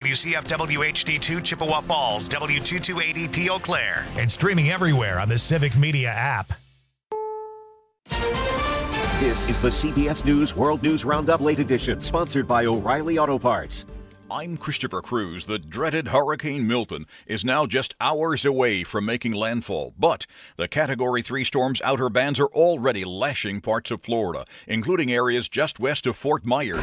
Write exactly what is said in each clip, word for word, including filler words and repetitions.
W C F W H D two Chippewa Falls, W two two eighty P Eau Claire, and streaming everywhere on the Civic Media app. This is the C B S News World News Roundup Late Edition, sponsored by O'Reilly Auto Parts. I'm Christopher Cruz. The dreaded Hurricane Milton is now just hours away from making landfall, but the Category three storm's outer bands are already lashing parts of Florida, including areas just west of Fort Myers.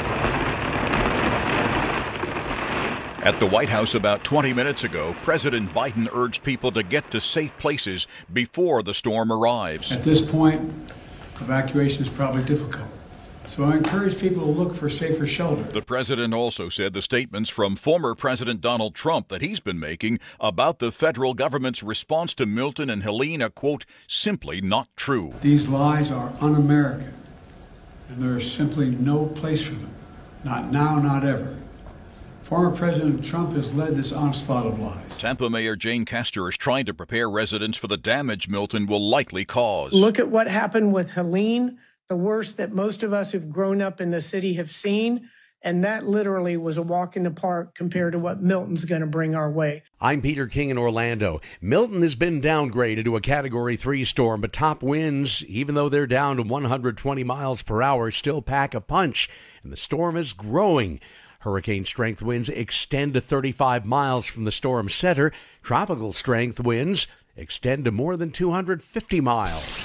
At the White House about twenty minutes ago, President Biden urged people to get to safe places before the storm arrives. At this point, evacuation is probably difficult. So I encourage people to look for safer shelter. The president also said the statements from former President Donald Trump that he's been making about the federal government's response to Milton and Helene are, quote, simply not true. These lies are un-American, and there is simply no place for them. Not now, not ever. Former President Trump has led this onslaught of lies. Tampa Mayor Jane Castor is trying to prepare residents for the damage Milton will likely cause. Look at what happened with Helene. The worst that most of us who've grown up in the city have seen, and that literally was a walk in the park compared to what Milton's going to bring our way. I'm Peter King in Orlando. Milton has been downgraded to a Category three storm, but top winds, even though they're down to one hundred twenty miles per hour, still pack a punch, and the storm is growing. Hurricane strength winds extend to thirty-five miles from the storm's center. Tropical strength winds extend to more than two hundred fifty miles.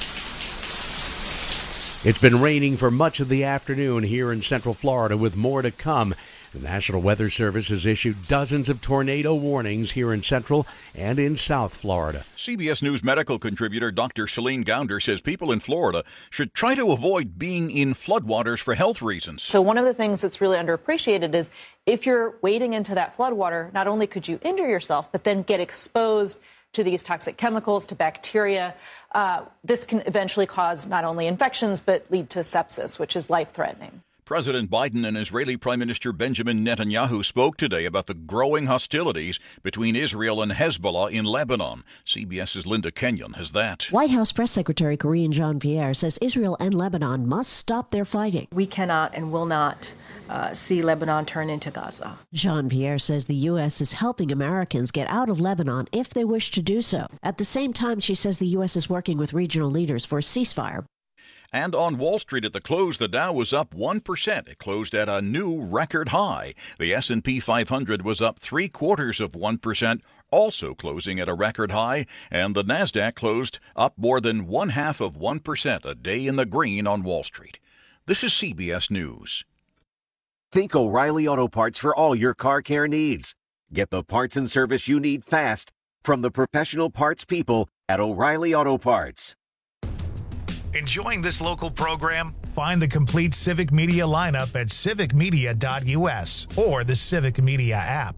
It's been raining for much of the afternoon here in Central Florida, with more to come. The National Weather Service has issued dozens of tornado warnings here in Central and in South Florida. C B S News medical contributor Doctor Celine Gounder says people in Florida should try to avoid being in floodwaters for health reasons. So one of the things that's really underappreciated is if you're wading into that floodwater, not only could you injure yourself, but then get exposed to these toxic chemicals, to bacteria. Uh, this can eventually cause not only infections, but lead to sepsis, which is life-threatening. President Biden and Israeli Prime Minister Benjamin Netanyahu spoke today about the growing hostilities between Israel and Hezbollah in Lebanon. CBS's Linda Kenyon has that. White House Press Secretary Karine Jean-Pierre says Israel and Lebanon must stop their fighting. We cannot and will not uh, see Lebanon turn into Gaza. Jean-Pierre says the U S is helping Americans get out of Lebanon if they wish to do so. At the same time, she says the U S is working with regional leaders for a ceasefire. And on Wall Street at the close, the Dow was up one percent. It closed at a new record high. The S and P five hundred was up three quarters of one percent, also closing at a record high. And the NASDAQ closed up more than one half of one percent, a day in the green on Wall Street. This is C B S News. Think O'Reilly Auto Parts for all your car care needs. Get the parts and service you need fast from the professional parts people at O'Reilly Auto Parts. Enjoying this local program? Find the complete Civic Media lineup at civic media dot U S or the Civic Media app.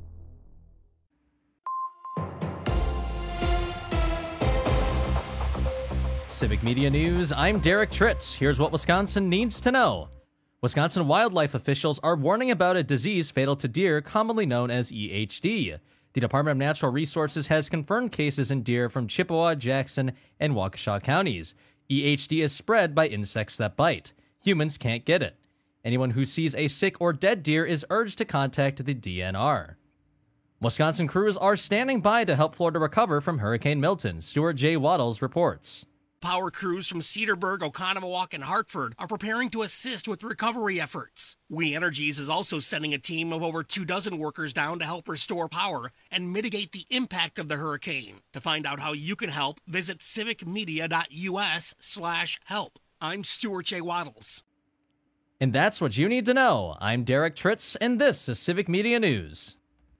Civic Media News, I'm Derek Tritz. Here's what Wisconsin needs to know. Wisconsin wildlife officials are warning about a disease fatal to deer commonly known as E H D. The Department of Natural Resources has confirmed cases in deer from Chippewa, Jackson, and Waukesha counties. E H D is spread by insects that bite. Humans can't get it. Anyone who sees a sick or dead deer is urged to contact the D N R. Wisconsin crews are standing by to help Florida recover from Hurricane Milton. Stuart J. Waddles reports. Power crews from Cedarburg, Oconomowoc, and Hartford are preparing to assist with recovery efforts. We Energies is also sending a team of over two dozen workers down to help restore power and mitigate the impact of the hurricane. To find out how you can help, visit civic media dot U S slash help. I'm Stuart J. Waddles. And that's what you need to know. I'm Derek Tritz, and this is Civic Media News.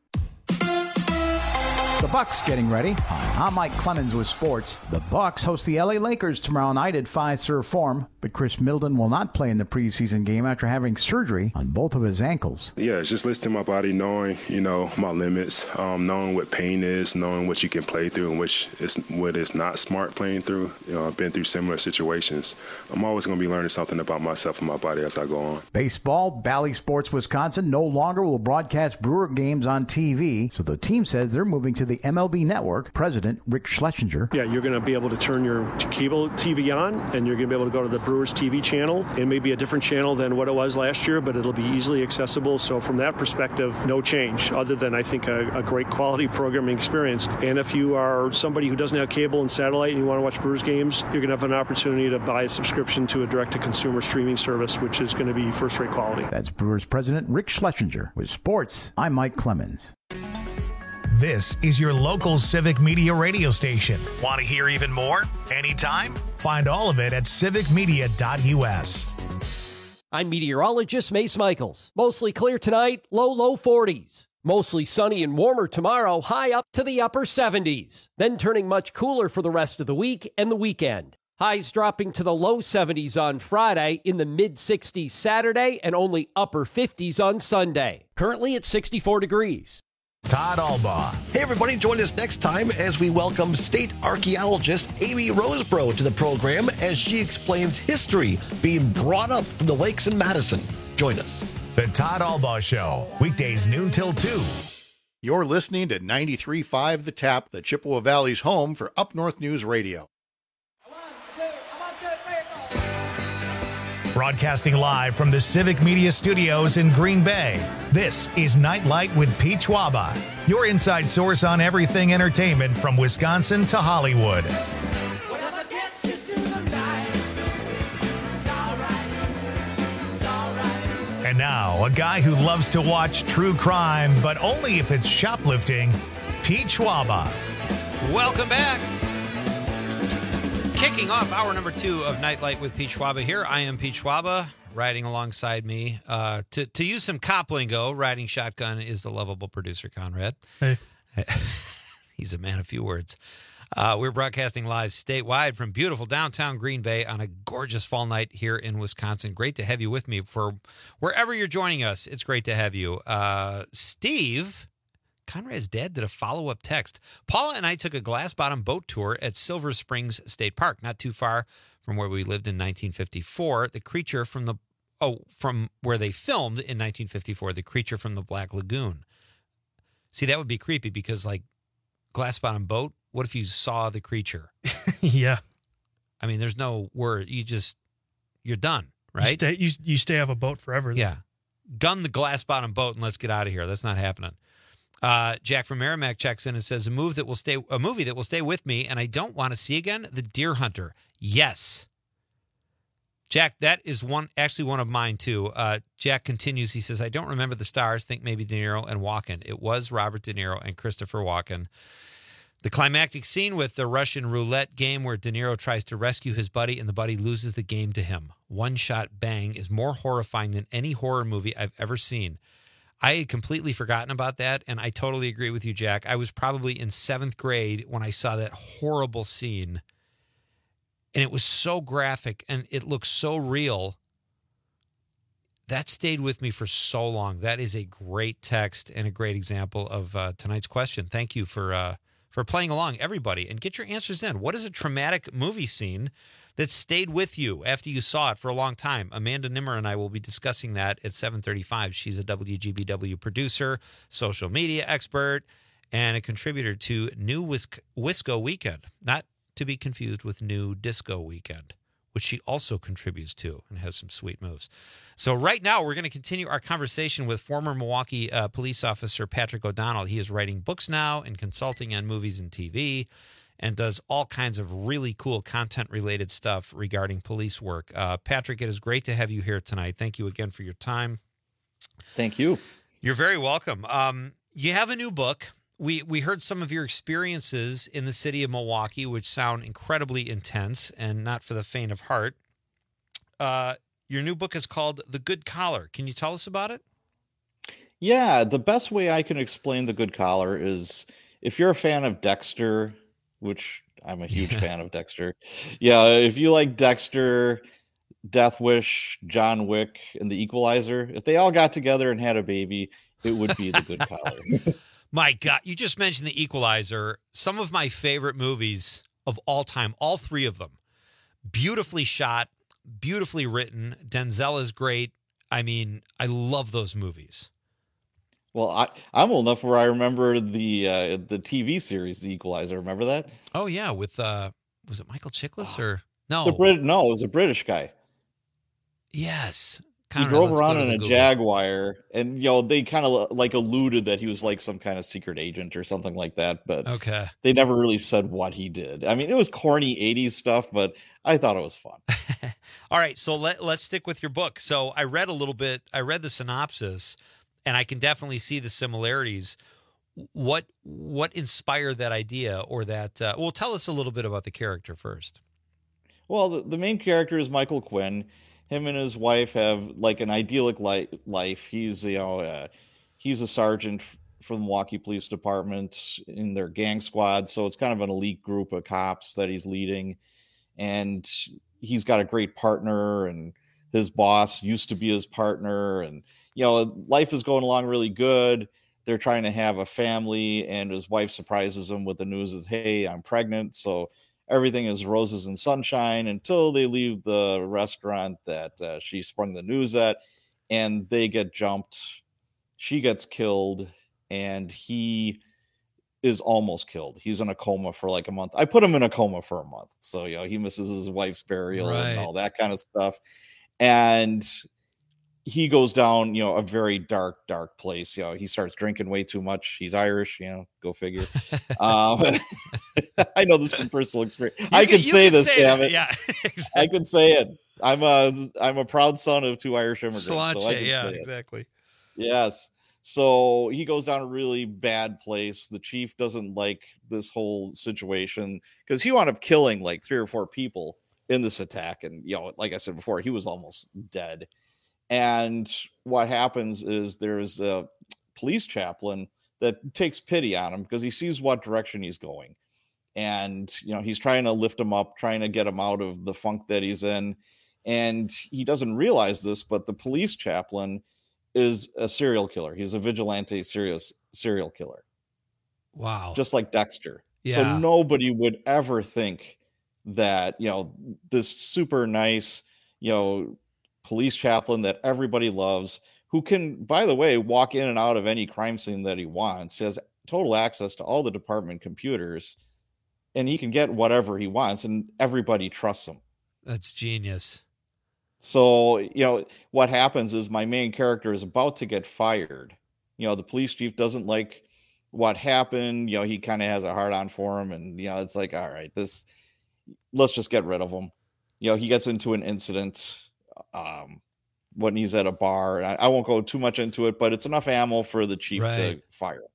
The Bucks getting ready. I'm Mike Clemens with sports. The Bucks host the L A Lakers tomorrow night at Fiserv Forum, but Chris Middleton will not play in the preseason game after having surgery on both of his ankles. Yeah, it's just listening to my body, knowing, you know, my limits, um, knowing what pain is, knowing what you can play through and which is what is not smart playing through. You know, I've been through similar situations. I'm always going to be learning something about myself and my body as I go on. Baseball, Bally Sports Wisconsin no longer will broadcast Brewer games on T V, so the team says they're moving to the M L B Network. President Rick Schlesinger. Yeah, you're going to be able to turn your cable T V on, and you're going to be able to go to the Brewers T V channel. It may be a different channel than what it was last year, but it'll be easily accessible. So from that perspective, no change, other than I think a, a great quality programming experience. And if you are somebody who doesn't have cable and satellite and you want to watch Brewers games, you're going to have an opportunity to buy a subscription to a direct-to-consumer streaming service, which is going to be first-rate quality. That's Brewers President Rick Schlesinger. With sports, I'm Mike Clemens. This is your local Civic Media radio station. Want to hear even more? Anytime? Find all of it at civic media dot u s. I'm meteorologist Mace Michaels. Mostly clear tonight, low, low forties. Mostly sunny and warmer tomorrow, high up to the upper seventies. Then turning much cooler for the rest of the week and the weekend. Highs dropping to the low seventies on Friday, in the mid-sixties Saturday, and only upper fifties on Sunday. Currently at sixty-four degrees. Todd Albaugh. Hey, everybody, join us next time as we welcome state archaeologist Amy Roseborough to the program as she explains history being brought up from the lakes in Madison. Join us. The Todd Albaugh Show, weekdays noon till two. You're listening to ninety-three point five The Tap, the Chippewa Valley's home for Up North News Radio. Broadcasting live from the Civic Media Studios in Green Bay, this is Nightlight with Pete Schwaba, your inside source on everything entertainment from Wisconsin to Hollywood. And now, a guy who loves to watch true crime, but only if it's shoplifting, Pete Schwaba. Welcome back. Kicking off hour number two of Nightlight with Pete Schwaba here. I am Pete Schwaba, riding alongside me. Uh, to, to use some cop lingo, riding shotgun is the lovable producer, Conrad. Hey. He's a man of few words. Uh, we're broadcasting live statewide from beautiful downtown Green Bay on a gorgeous fall night here in Wisconsin. Great to have you with me for wherever you're joining us. It's great to have you. Uh, Steve, Conrad's dad, did a follow-up text. Paula and I took a glass-bottom boat tour at Silver Springs State Park, not too far from where we lived in nineteen fifty-four. The creature from the oh, from where they filmed in nineteen fifty-four, The Creature from the Black Lagoon. See, that would be creepy because, like, glass-bottom boat, what if you saw the creature? Yeah. I mean, there's no word. You just, you're done, right? You stay, you, you stay off a boat forever. Yeah. Gun the glass-bottom boat and let's get out of here. That's not happening. Uh, Jack from Merrimack checks in and says, a move that will stay, a movie that will stay with me and I don't want to see again, The Deer Hunter. Yes. Jack, that is one actually one of mine, too. Uh, Jack continues. He says, I don't remember the stars. Think maybe De Niro and Walken. It was Robert De Niro and Christopher Walken. The climactic scene with the Russian roulette game where De Niro tries to rescue his buddy and the buddy loses the game to him. One shot bang is more horrifying than any horror movie I've ever seen. I had completely forgotten about that, and I totally agree with you, Jack. I was probably in seventh grade when I saw that horrible scene. And it was so graphic and it looked so real. That stayed with me for so long. That is a great text and a great example of uh, tonight's question. Thank you for uh, for playing along, everybody. And get your answers in. What is a traumatic movie scene that stayed with you after you saw it for a long time? Amanda Nimmer and I will be discussing that at seven thirty-five. She's a W G B W producer, social media expert, and a contributor to New Whisk- Wisco Weekend. Not to be confused with New Disco Weekend, which she also contributes to and has some sweet moves. So right now, we're going to continue our conversation with former Milwaukee uh, police officer Patrick O'Donnell. He is writing books now and consulting on movies and T V and does all kinds of really cool content-related stuff regarding police work. Uh, Patrick, it is great to have you here tonight. Thank you again for your time. Thank you. You're very welcome. Um, you have a new book. We we heard some of your experiences in the city of Milwaukee, which sound incredibly intense and not for the faint of heart. Uh, your new book is called The Good Collar. Can you tell us about it? Yeah, the best way I can explain The Good Collar is if you're a fan of Dexter, which I'm a huge fan of Dexter. Yeah, if you like Dexter, Death Wish, John Wick, and The Equalizer, if they all got together and had a baby, it would be The Good Collar. My God, you just mentioned The Equalizer. Some of my favorite movies of all time, all three of them. Beautifully shot, beautifully written. Denzel is great. I mean, I love those movies. Well, I, I'm old enough where I remember the uh, the T V series, The Equalizer. Remember that? Oh, yeah. With, uh, was it Michael Chiklis or? No. The Brit- no, it was a British guy. Yes. He Conrad, drove let's go around to in the a Google. Jaguar, and you know they kind of like alluded that he was like some kind of secret agent or something like that, but Okay. they never really said what he did. I mean, it was corny eighties stuff, but I thought it was fun. All right, so let, let's stick with your book. So I read a little bit, I read the synopsis, and I can definitely see the similarities. What what inspired that idea or that, uh, well, tell us a little bit about the character first. Well, the, the main character is Michael Quinn. Him and his wife have like an idyllic li- life. He's, you know, uh, he's a sergeant f- from the Milwaukee Police Department in their gang squad. So it's kind of an elite group of cops that he's leading. And he's got a great partner, and his boss used to be his partner. And, you know, life is going along really good. They're trying to have a family, and his wife surprises him with the news is, hey, I'm pregnant. So everything is roses and sunshine until they leave the restaurant that uh, she sprung the news at, and they get jumped. She gets killed, and he is almost killed. He's in a coma for like a month. I put him in a coma for a month. So, you know, he misses his wife's burial Right. and all that kind of stuff. And he goes down, you know, a very dark, dark place. You know, he starts drinking way too much. He's Irish, you know, go figure. um, I know this from personal experience. You I can- can you say can this, say damn that, it. yeah, I can say it. I'm a, I'm a proud son of two Irish immigrants. so I Sláinte, can yeah, say it. exactly. Yes. So he goes down a really bad place. The chief doesn't like this whole situation because he wound up killing like three or four people in this attack. And, you know, like I said before, he was almost dead. And what happens is there's a police chaplain that takes pity on him because he sees what direction he's going. And, you know, he's trying to lift him up, trying to get him out of the funk that he's in. And he doesn't realize this, but the police chaplain is a serial killer. He's a vigilante serious serial killer. Wow. Just like Dexter. Yeah. So nobody would ever think that, you know, this super nice, you know, police chaplain that everybody loves, who can, by the way, walk in and out of any crime scene that he wants, has total access to all the department computers, and he can get whatever he wants, and everybody trusts him. That's genius. So, you know, what happens is my main character is about to get fired. You know, the police chief doesn't like what happened. You know, he kind of has a hard on for him. And, you know, it's like, all right, this, let's just get rid of him. You know, he gets into an incident um, when he's at a bar. I, I won't go too much into it, but it's enough ammo for the chief Right. to fire him.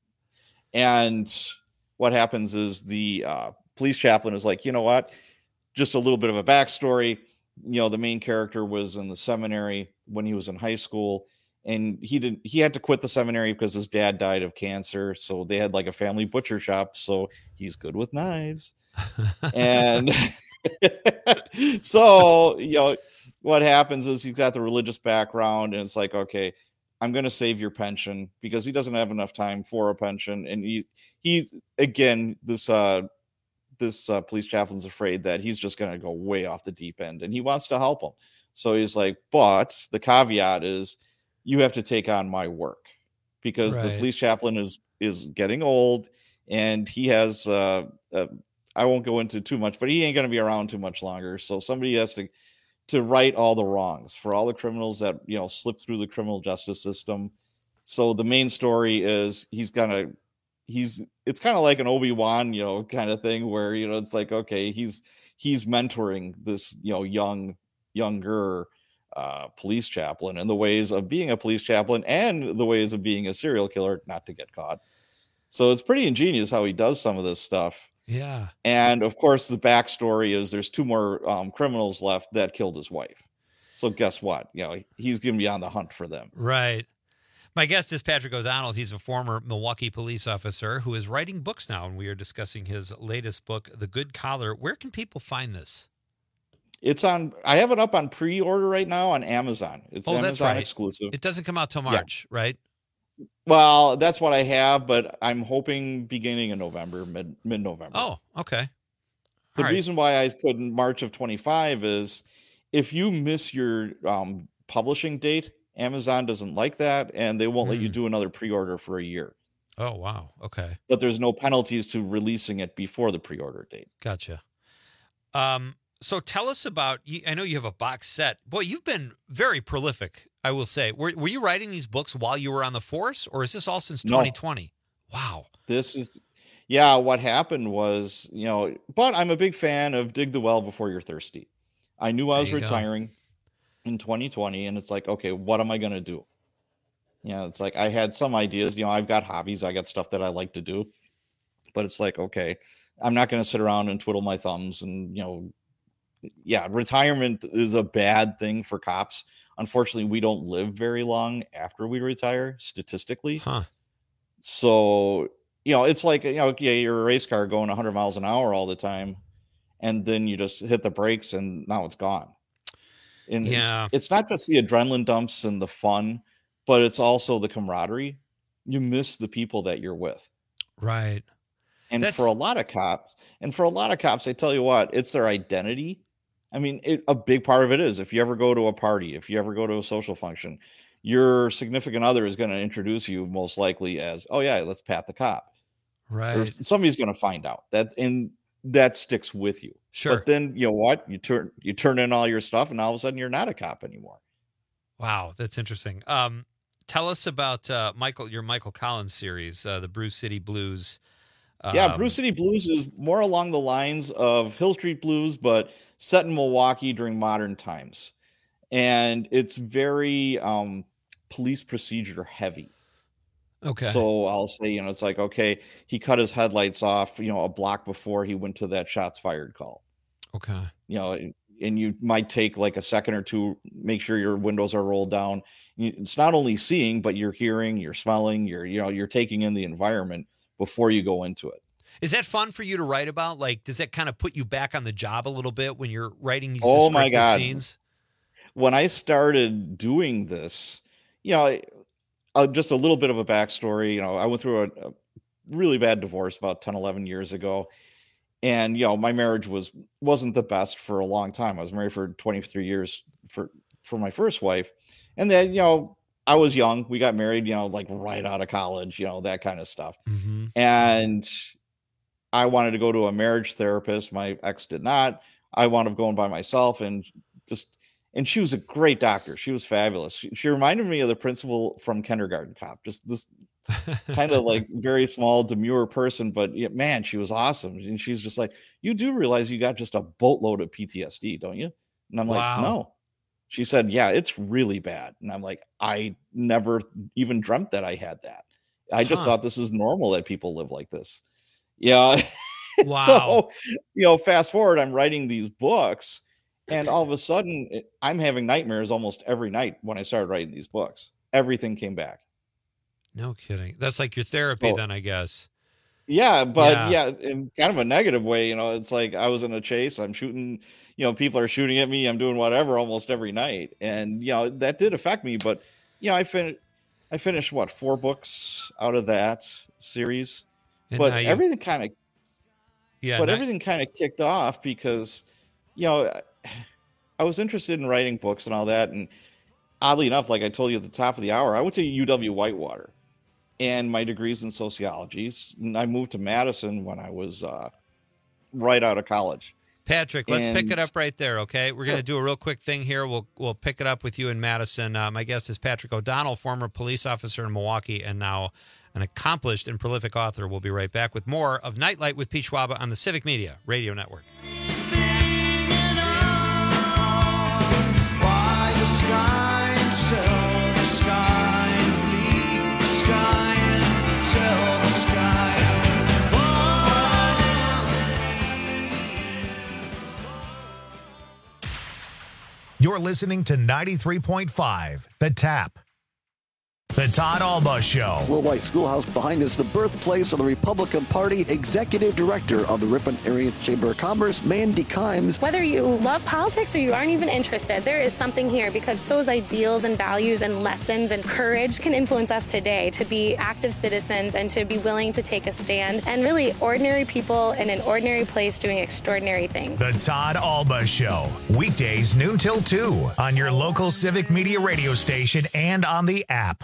And what happens is the uh, police chaplain is like, you know what? Just a little bit of a backstory. You know, the main character was in the seminary when he was in high school, and he didn't, he had to quit the seminary because his dad died of cancer. So they had like a family butcher shop. So he's good with knives. And so, you know, what happens is he's got the religious background, and it's like, okay, I'm going to save your pension, because he doesn't have enough time for a pension. And he, he's again, this, uh, this uh, police chaplain's afraid that he's just going to go way off the deep end, and he wants to help him. So he's like, but the caveat is you have to take on my work, because the Right. police chaplain is, is getting old, and he has, uh, uh, I won't go into too much, but he ain't going to be around too much longer. So somebody has to, to right all the wrongs for all the criminals that, you know, slip through the criminal justice system. So the main story is he's gonna, he's, it's kind of like an Obi-Wan, you know, kind of thing where, you know, it's like, okay, he's, he's mentoring this, you know, young, younger uh, police chaplain in the ways of being a police chaplain and the ways of being a serial killer, not to get caught. So it's pretty ingenious how he does some of this stuff. Yeah. And of course, the backstory is there's two more um, criminals left that killed his wife. So guess what? You know, he's going to be on the hunt for them. Right. My guest is Patrick O'Donnell. He's a former Milwaukee police officer who is writing books now, and we are discussing his latest book, The Good Collar. Where can people find this? It's on, I have it up on pre-order right now on Amazon. It's Oh, that's Amazon right. exclusive. It doesn't come out till March, right? Well, that's what I have, but I'm hoping beginning of November, mid mid November. Oh, okay. The All right. reason why I put in March of twenty-five is if you miss your um, publishing date, Amazon doesn't like that, and they won't let you Hmm. do another pre-order for a year. Oh, wow. Okay. But there's no penalties to releasing it before the pre-order date. Gotcha. Um, So tell us about, I know you have a box set. Boy, you've been very prolific, I will say. Were, were you writing these books while you were on the force, or is this all since twenty twenty? No. Wow. This is, yeah, what happened was, you know, but I'm a big fan of dig the well before you're thirsty. I knew I was retiring go. in twenty twenty, and it's like, okay, what am I going to do? You know, it's like I had some ideas. You know, I've got hobbies. I got stuff that I like to do. But it's like, okay, I'm not going to sit around and twiddle my thumbs and, you know, yeah, retirement is a bad thing for cops. Unfortunately, we don't live very long after we retire, statistically. Huh. So, you know, it's like, you know, yeah, you're a race car going one hundred miles an hour all the time, and then you just hit the brakes and now it's gone. And yeah. it's, it's not just the adrenaline dumps and the fun, but it's also the camaraderie. You miss the people that you're with. Right. And That's... for a lot of cops, and for a lot of cops, I tell you what, it's their identity. I mean, it, a big part of it is if you ever go to a party, if you ever go to a social function, your significant other is going to introduce you most likely as, oh yeah, let's pat the cop. Right. Or somebody's going to find out that, and that sticks with you. Sure. But then you know what? You turn, you turn in all your stuff and all of a sudden you're not a cop anymore. Wow. That's interesting. Um, tell us about uh, Michael, your Michael Collins series, uh, the Brew City Blues. Yeah, Um, Brew City Blues is more along the lines of Hill Street Blues, but set in Milwaukee during modern times. And it's very um, police procedure heavy. Okay. So I'll say, you know, it's like, okay, he cut his headlights off, you know, a block before he went to that shots fired call. Okay. You know, and you might take like a second or two, make sure your windows are rolled down. It's not only seeing, but you're hearing, you're smelling, you're, you know, you're taking in the environment before you go into it. Is that fun for you to write about? Like, does that kind of put you back on the job a little bit when you're writing these Oh my descriptive God. scenes? When I started doing this, you know, uh, just a little bit of a backstory, you know, I went through a, a really bad divorce about ten, eleven years ago. And, you know, my marriage was, wasn't the best for a long time. I was married for twenty-three years for, for my first wife. And then, you know, I was young. We got married, you know, like right out of college, you know, that kind of stuff. Mm-hmm. And I wanted to go to a marriage therapist. My ex did not. I wound up going by myself, and just, and she was a great doctor. She was fabulous. She, she reminded me of the principal from Kindergarten Cop, just this kind of like very small, demure person, but yeah, man, she was awesome. And she's just like, you do realize you got just a boatload of P T S D, don't you? And I'm Wow. like, no. She said, yeah, it's really bad. And I'm like, I never even dreamt that I had that. I just Huh. thought this is normal that people live like this. Yeah. Wow. So, you know, fast forward, I'm writing these books, and all of a sudden it, I'm having nightmares almost every night when I started writing these books. Everything came back. No kidding. That's like your therapy So- then, I guess. Yeah, but Yeah. yeah. in kind of a negative way, you know, it's like I was in a chase, I'm shooting, you know, people are shooting at me, I'm doing whatever almost every night. And, you know, that did affect me, but, you know, I finished, I finished what, four books out of that series, And but now you- everything kind of, Yeah. but now- everything kind of kicked off because, you know, I- I was interested in writing books and all that. And oddly enough, like I told you at the top of the hour, I went to U W Whitewater. And my degree's in sociology. And I moved to Madison when I was uh, right out of college. Patrick, let's pick And- it up right there, okay? We're going to do a real quick thing here. We'll we'll pick it up with you in Madison. Uh, my guest is Patrick O'Donnell, former police officer in Milwaukee and now an accomplished and prolific author. We'll be right back with more of Nightlight with Pete Schwaba on the Civic Media Radio Network. You're listening to ninety-three point five, The Tap. The Todd Alba Show. Worldwide Schoolhouse behind is the birthplace of the Republican Party. Executive Director of the Ripon Area Chamber of Commerce, Mandy Kimes. Whether you love politics or you aren't even interested, there is something here because those ideals and values and lessons and courage can influence us today to be active citizens and to be willing to take a stand and really ordinary people in an ordinary place doing extraordinary things. The Todd Alba Show. Weekdays noon till two on your local Civic Media radio station and on the app.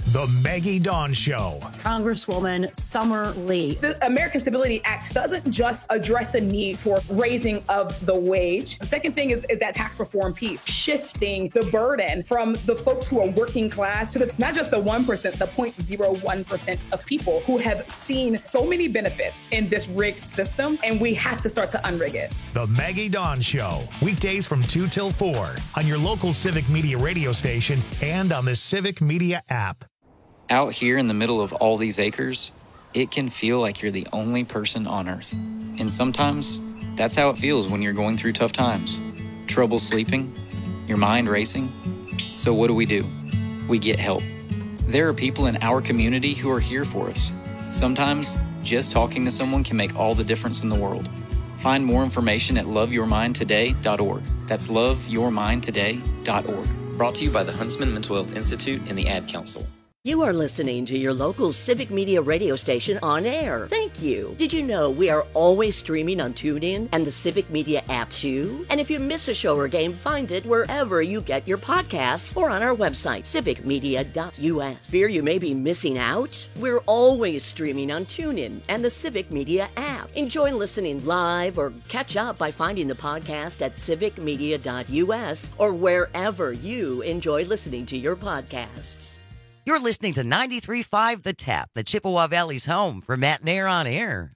The Maggie Dawn Show. Congresswoman Summer Lee. The American Stability Act doesn't just address the need for raising of the wage. The second thing is, is that tax reform piece, shifting the burden from the folks who are working class to the, not just the one percent, the zero point zero one percent of people who have seen so many benefits in this rigged system, and we have to start to unrig it. The Maggie Dawn Show, weekdays from two till four on your local Civic Media radio station and on the Civic Media app. Out here in the middle of all these acres, it can feel like you're the only person on Earth. And sometimes, that's how it feels when you're going through tough times. Trouble sleeping, your mind racing. So what do we do? We get help. There are people in our community who are here for us. Sometimes, just talking to someone can make all the difference in the world. Find more information at love your mind today dot org. That's love your mind today dot org. Brought to you by the Huntsman Mental Health Institute and the Ad Council. You are listening to your local Civic Media radio station on air. Thank you. Did you know we are always streaming on TuneIn and the Civic Media app too? And if you miss a show or game, find it wherever you get your podcasts or on our website, civic media dot u s. Fear you may be missing out? We're always streaming on TuneIn and the Civic Media app. Enjoy listening live or catch up by finding the podcast at civic media dot u s or wherever you enjoy listening to your podcasts. You're listening to ninety-three point five The Tap, the Chippewa Valley's home for Matt Nair on Air.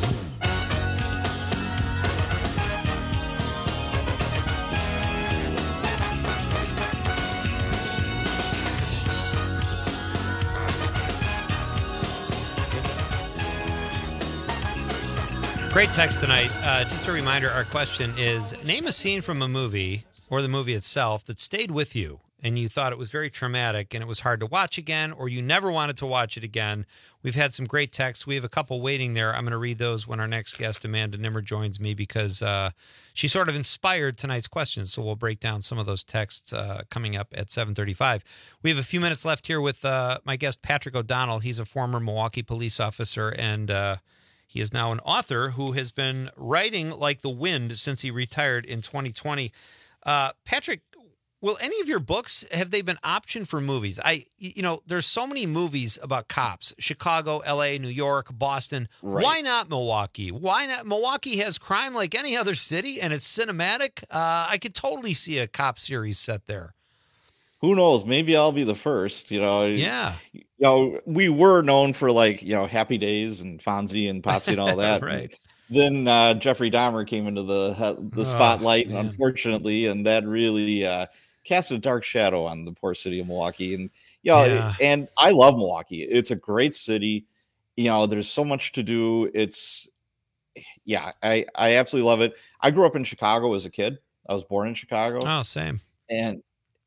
Great text tonight. Uh, just a reminder, our question is, name a scene from a movie or the movie itself that stayed with you and you thought it was very traumatic and it was hard to watch again, or you never wanted to watch it again. We've had some great texts. We have a couple waiting there. I'm going to read those when our next guest, Amanda Nimmer, joins me, because uh, she sort of inspired tonight's questions. So we'll break down some of those texts uh, coming up at seven thirty-five. We have a few minutes left here with uh, my guest, Patrick O'Donnell. He's a former Milwaukee police officer, and uh, he is now an author who has been writing like the wind since he retired in twenty twenty. Uh, Patrick, will any of your books, have they been optioned for movies? I, you know, there's so many movies about cops: Chicago, L A, New York, Boston. Right. Why not Milwaukee? Why not? Milwaukee has crime like any other city, and it's cinematic. Uh, I could totally see a cop series set there. Who knows? Maybe I'll be the first, you know. Yeah. You know, we were known for, like, you know, Happy Days and Fonzie and Potsy and all that. Right. Then uh, Jeffrey Dahmer came into the the spotlight, oh, and unfortunately, and that really uh, cast a dark shadow on the poor city of Milwaukee. And you know, Yeah. and I love Milwaukee. It's a great city. You know, there's so much to do. It's yeah, I I absolutely love it. I grew up in Chicago as a kid. I was born in Chicago. Oh, same. And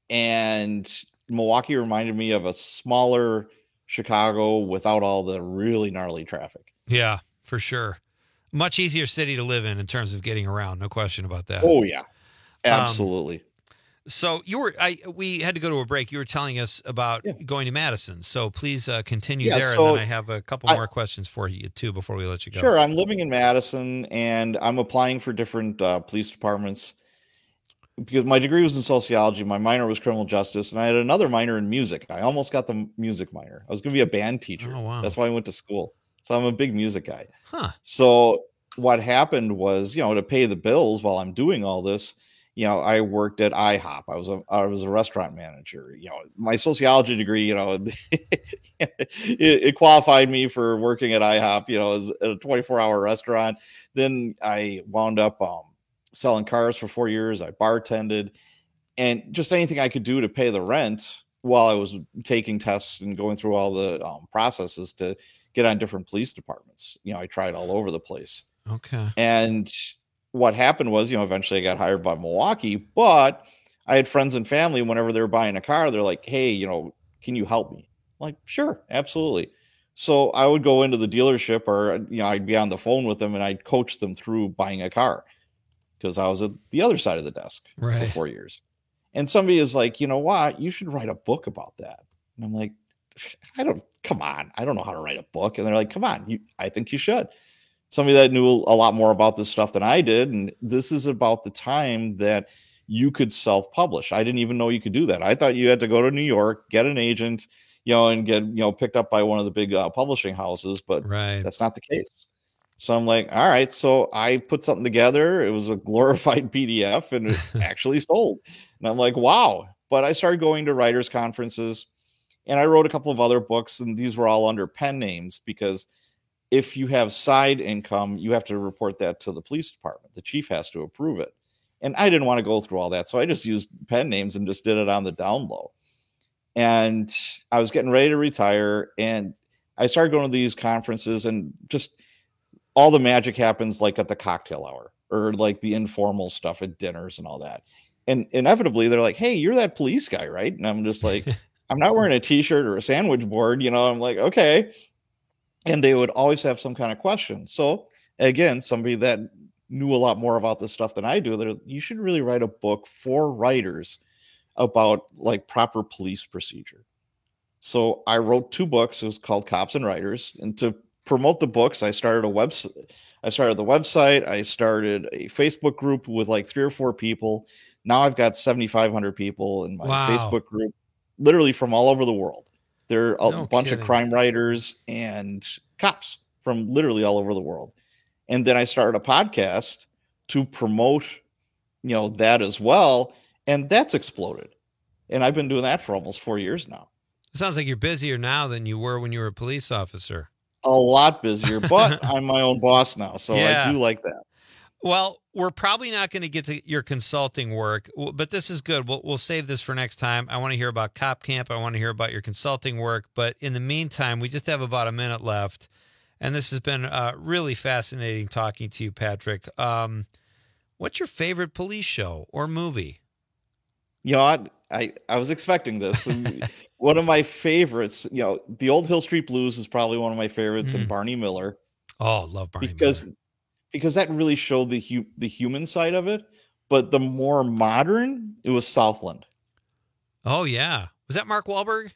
and Milwaukee reminded me of a smaller Chicago without all the really gnarly traffic. Yeah, for sure. Much easier city to live in in terms of getting around. No question about that. Oh yeah, absolutely. Um, so you were, I, we had to go to a break. You were telling us about yeah. going to Madison. So please uh, continue Yeah, there. so and then I have a couple I- more questions for you too, before we let you go. Sure, I'm living in Madison, and I'm applying for different uh, police departments because my degree was in sociology. My minor was criminal justice, and I had another minor in music. I almost got the music minor. I was going to be a band teacher. Oh, wow. That's why I went to school. So I'm a big music guy. Huh. So what happened was, you know, to pay the bills while I'm doing all this, you know, I worked at IHOP. I was a I was a restaurant manager. You know, my sociology degree, you know, it, it qualified me for working at IHOP, you know, as a twenty-four hour restaurant. Then I wound up um, selling cars for four years. I bartended, and just anything I could do to pay the rent while I was taking tests and going through all the um, processes to get on different police departments. You know, I tried all over the place. Okay. And what happened was, you know, eventually I got hired by Milwaukee, but I had friends and family, whenever they were buying a car, they're like, hey, you know, can you help me? I'm like, sure, absolutely. So I would go into the dealership, or, you know, I'd be on the phone with them and I'd coach them through buying a car because I was at the other side of the desk Right. for four years. And somebody is like, you know what, you should write a book about that. And I'm like, I don't, come on, I don't know how to write a book. And they're like, come on, you, I think you should. Somebody that knew a lot more about this stuff than I did. And this is about the time that you could self-publish. I didn't even know you could do that. I thought you had to go to New York, get an agent, you know, and get, you know, picked up by one of the big uh, publishing houses, but right. that's not the case. So I'm like, all right. So I put something together. It was a glorified P D F and it actually sold. And I'm like, wow. But I started going to writers' conferences and I wrote a couple of other books, and these were all under pen names because if you have side income, you have to report that to the police department. The chief has to approve it. And I didn't want to go through all that. So I just used pen names and just did it on the down low. And I was getting ready to retire. And I started going to these conferences, and just all the magic happens like at the cocktail hour or like the informal stuff at dinners and all that. And inevitably they're like, hey, you're that police guy, right? And I'm just like, I'm not wearing a t-shirt or a sandwich board. You know, I'm like, okay. And they would always have some kind of question. So again, somebody that knew a lot more about this stuff than I do, that you should really write a book for writers about like proper police procedure. So I wrote two books. It was called Cops and Writers. And to promote the books, I started a website. I started the website. I started a Facebook group with like three or four people. Now I've got seventy-five hundred people in my Wow. Facebook group, literally from all over the world. There are a No bunch kidding. of crime writers and cops from literally all over the world. And then I started a podcast to promote, you know, that as well. And that's exploded. And I've been doing that for almost four years now. It sounds like you're busier now than you were when you were a police officer. A lot busier, but I'm my own boss now. So Yeah. I do like that. Well, we're probably not going to get to your consulting work, w- but this is good. We'll, we'll save this for next time. I want to hear about Cop Camp. I want to hear about your consulting work. But in the meantime, we just have about a minute left. And this has been uh, really fascinating talking to you, Patrick. Um, what's your favorite police show or movie? You know, I, I, I was expecting this. One of my favorites, you know, The Old Hill Street Blues is probably one of my favorites, Mm. and Barney Miller. Oh, love Barney because, Miller. Because that really showed the hu- the human side of it. But the more modern, it was Southland. Oh, yeah. Was that Mark Wahlberg?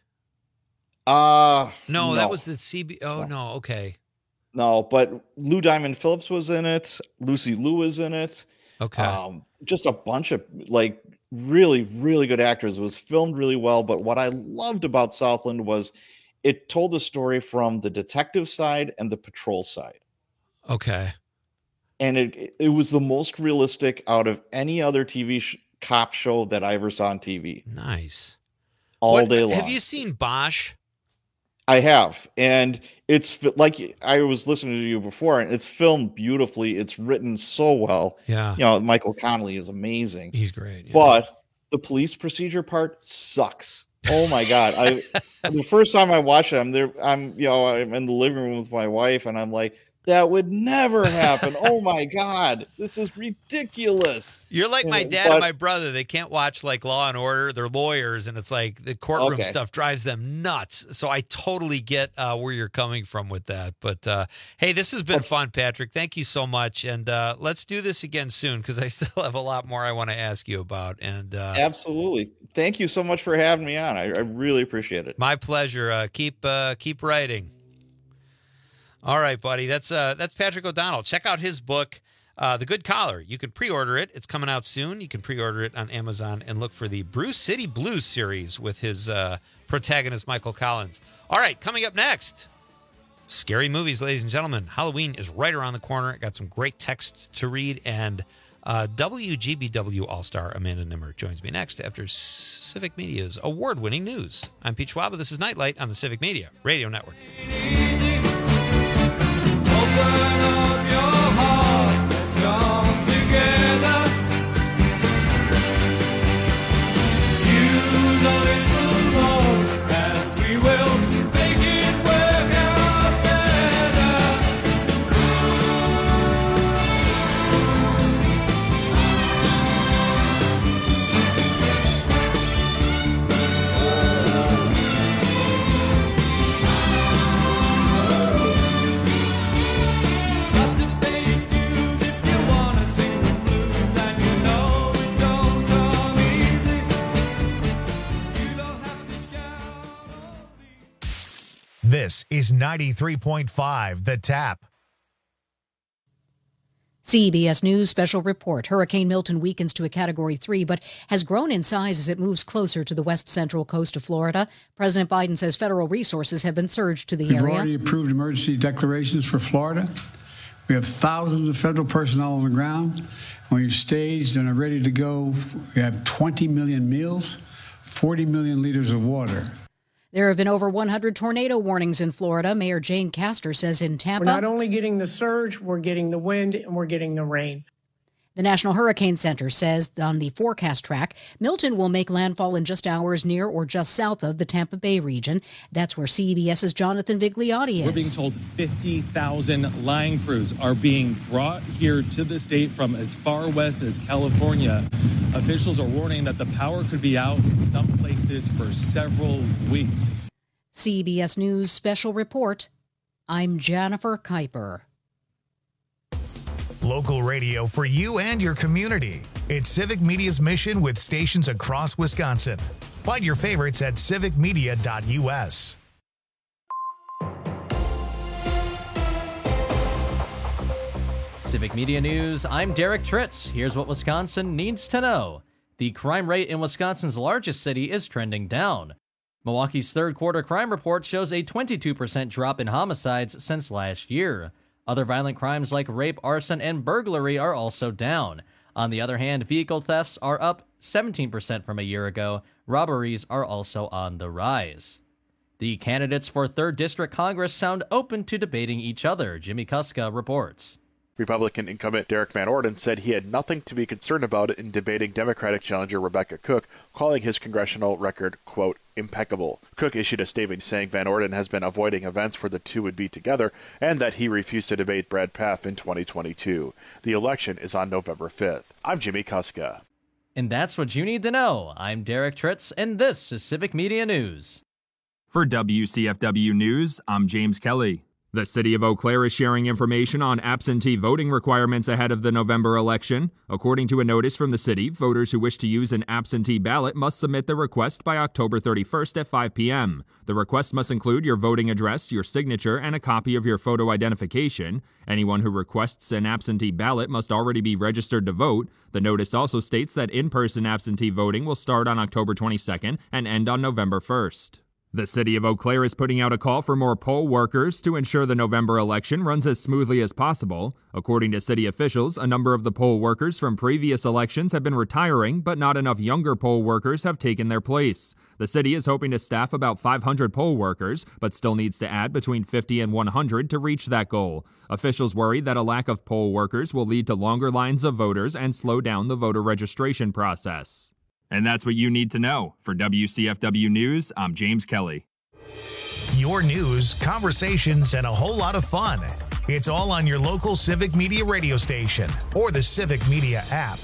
Uh, No, no. that was the C B. Oh, no. Okay. No, but Lou Diamond Phillips was in it. Lucy Liu was in it. Okay. Um, just a bunch of like really, really good actors. It was filmed really well. But what I loved about Southland was it told the story from the detective side and the patrol side. Okay. And it it was the most realistic out of any other T V sh- cop show that I ever saw on T V. Nice. All What- day long. Have you seen Bosch? I have, and it's fi- like I was listening to you before, and it's filmed beautifully. It's written so well. Yeah. You know, Michael Connelly is amazing. He's great. yeah. But the police procedure part sucks. Oh my god! I the first time I watched it, I'm there. I'm you know I'm in the living room with my wife, and I'm like, that would never happen. Oh my god, this is ridiculous. You're like my And- dad but- and my brother. They can't watch like Law and Order. They're lawyers, and it's like the courtroom Okay. stuff drives them nuts. So I totally get uh, where you're coming from with that. But uh, hey, this has been fun, Patrick. Thank you so much, and uh, let's do this again soon because I still have a lot more I want to ask you about. And uh, Absolutely. Thank you so much for having me on. I, I really appreciate it. my pleasure. Uh, keep uh, keep writing. All right, buddy. That's uh, that's Patrick O'Donnell. Check out his book, uh, The Good Collar. You can pre-order it. It's coming out soon. You can pre-order it on Amazon and look for the Bruce City Blues series with his uh, protagonist, Michael Collins. All right, coming up next, scary movies, ladies and gentlemen. Halloween is right around the corner. I got some great texts to read, and uh, W G B W All-Star Amanda Nimmer joins me next after Civic Media's award-winning news. I'm Pete Schwab. This is Nightlight on the Civic Media Radio Network. This is ninety-three point five The Tap. C B S News special report. Hurricane Milton weakens to a Category three, but has grown in size as it moves closer to the west central coast of Florida. President Biden says federal resources have been surged to the We've area. We've already approved emergency declarations for Florida. We have thousands of federal personnel on the ground. And we've staged and are ready to go. We have twenty million meals, forty million liters of water. There have been over one hundred tornado warnings in Florida. Mayor Jane Castor says in Tampa, we're not only getting the surge, we're getting the wind, and we're getting the rain. The National Hurricane Center says on the forecast track, Milton will make landfall in just hours near or just south of the Tampa Bay region. That's where CBS's Jonathan Vigliotti is. We're being told fifty thousand line crews are being brought here to the state from as far west as California. Officials are warning that the power could be out in some places for several weeks. C B S News special report. I'm Jennifer Kuiper. Local radio for you and your community. It's Civic Media's mission with stations across Wisconsin. Find your favorites at civic media dot u s. Civic Media News, I'm Derek Tritz. Here's what Wisconsin needs to know. The crime rate in Wisconsin's largest city is trending down. Milwaukee's third quarter crime report shows a twenty-two percent drop in homicides since last year. Other violent crimes like rape, arson, and burglary are also down. On the other hand, vehicle thefts are up seventeen percent from a year ago. Robberies are also on the rise. The candidates for third District Congress sound open to debating each other, Jimmy Kuska reports. Republican incumbent Derek Van Orden said he had nothing to be concerned about in debating Democratic challenger Rebecca Cook, calling his congressional record, quote, impeccable. Cook issued a statement saying Van Orden has been avoiding events where the two would be together and that he refused to debate Brad Pfaff in twenty twenty-two. The election is on November fifth. I'm Jimmy Kuska. And that's what you need to know. I'm Derek Tritz, and this is Civic Media News. For W C F W News, I'm James Kelly. The city of Eau Claire is sharing information on absentee voting requirements ahead of the November election. According to a notice from the city, voters who wish to use an absentee ballot must submit the request by October thirty-first at five p.m. The request must include your voting address, your signature, and a copy of your photo identification. Anyone who requests an absentee ballot must already be registered to vote. The notice also states that in-person absentee voting will start on October twenty-second and end on November first. The city of Eau Claire is putting out a call for more poll workers to ensure the November election runs as smoothly as possible. According to city officials, a number of the poll workers from previous elections have been retiring, but not enough younger poll workers have taken their place. The city is hoping to staff about five hundred poll workers, but still needs to add between fifty and one hundred to reach that goal. Officials worry that a lack of poll workers will lead to longer lines of voters and slow down the voter registration process. And that's what you need to know. For W C F W News, I'm James Kelly. Your news, conversations, and a whole lot of fun. It's all on your local Civic Media radio station or the Civic Media app.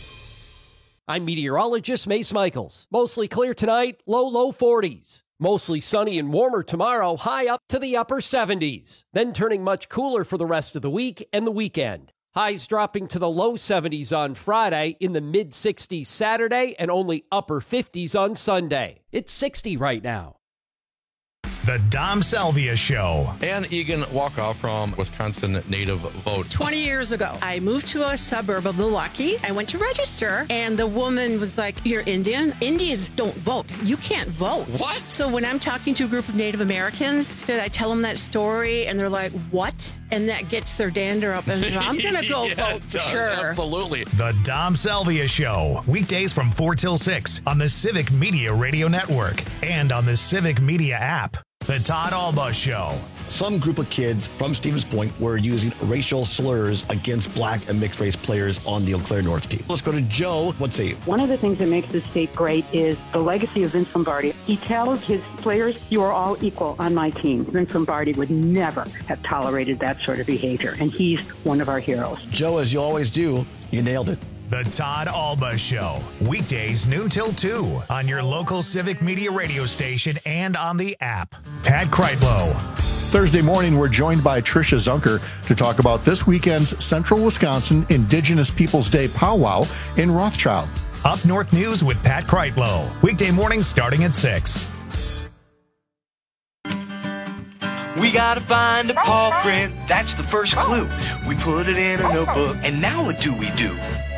I'm meteorologist Mace Michaels. Mostly clear tonight, low, low forties. Mostly sunny and warmer tomorrow, high up to the upper seventies. Then turning much cooler for the rest of the week and the weekend. Highs dropping to the low seventies on Friday, in the mid-sixties Saturday, and only upper fifties on Sunday. It's sixty right now. The Dom Salvia Show. Ann Egan Walkoff from Wisconsin Native Vote. twenty years ago, I moved to a suburb of Milwaukee. I went to register, and the woman was like, you're Indian? Indians don't vote. You can't vote. What? So when I'm talking to a group of Native Americans, did I tell them that story, and they're like, what? And that gets their dander up, and I'm going to go yeah, vote for sure. Absolutely. The Dom Salvia Show. Weekdays from four till six on the Civic Media Radio Network and on the Civic Media app. The Todd Alba Show. Some group of kids from Stevens Point were using racial slurs against black and mixed race players on the Eau Claire North team. Let's go to Joe. What's he? One of the things that makes this state great is the legacy of Vince Lombardi. He tells his players, you are all equal on my team. Vince Lombardi would never have tolerated that sort of behavior, and he's one of our heroes. Joe, as you always do, you nailed it. The Todd Alba Show. Weekdays noon till two on your local Civic Media radio station and on the app. Pat Kreitlow. Thursday morning, we're joined by Tricia Zunker to talk about this weekend's Central Wisconsin Indigenous Peoples Day powwow in Rothschild. Up North News with Pat Kreitlow. Weekday mornings starting at six. We gotta find a paw print, that's the first clue. We put it in a notebook, and now what do we do?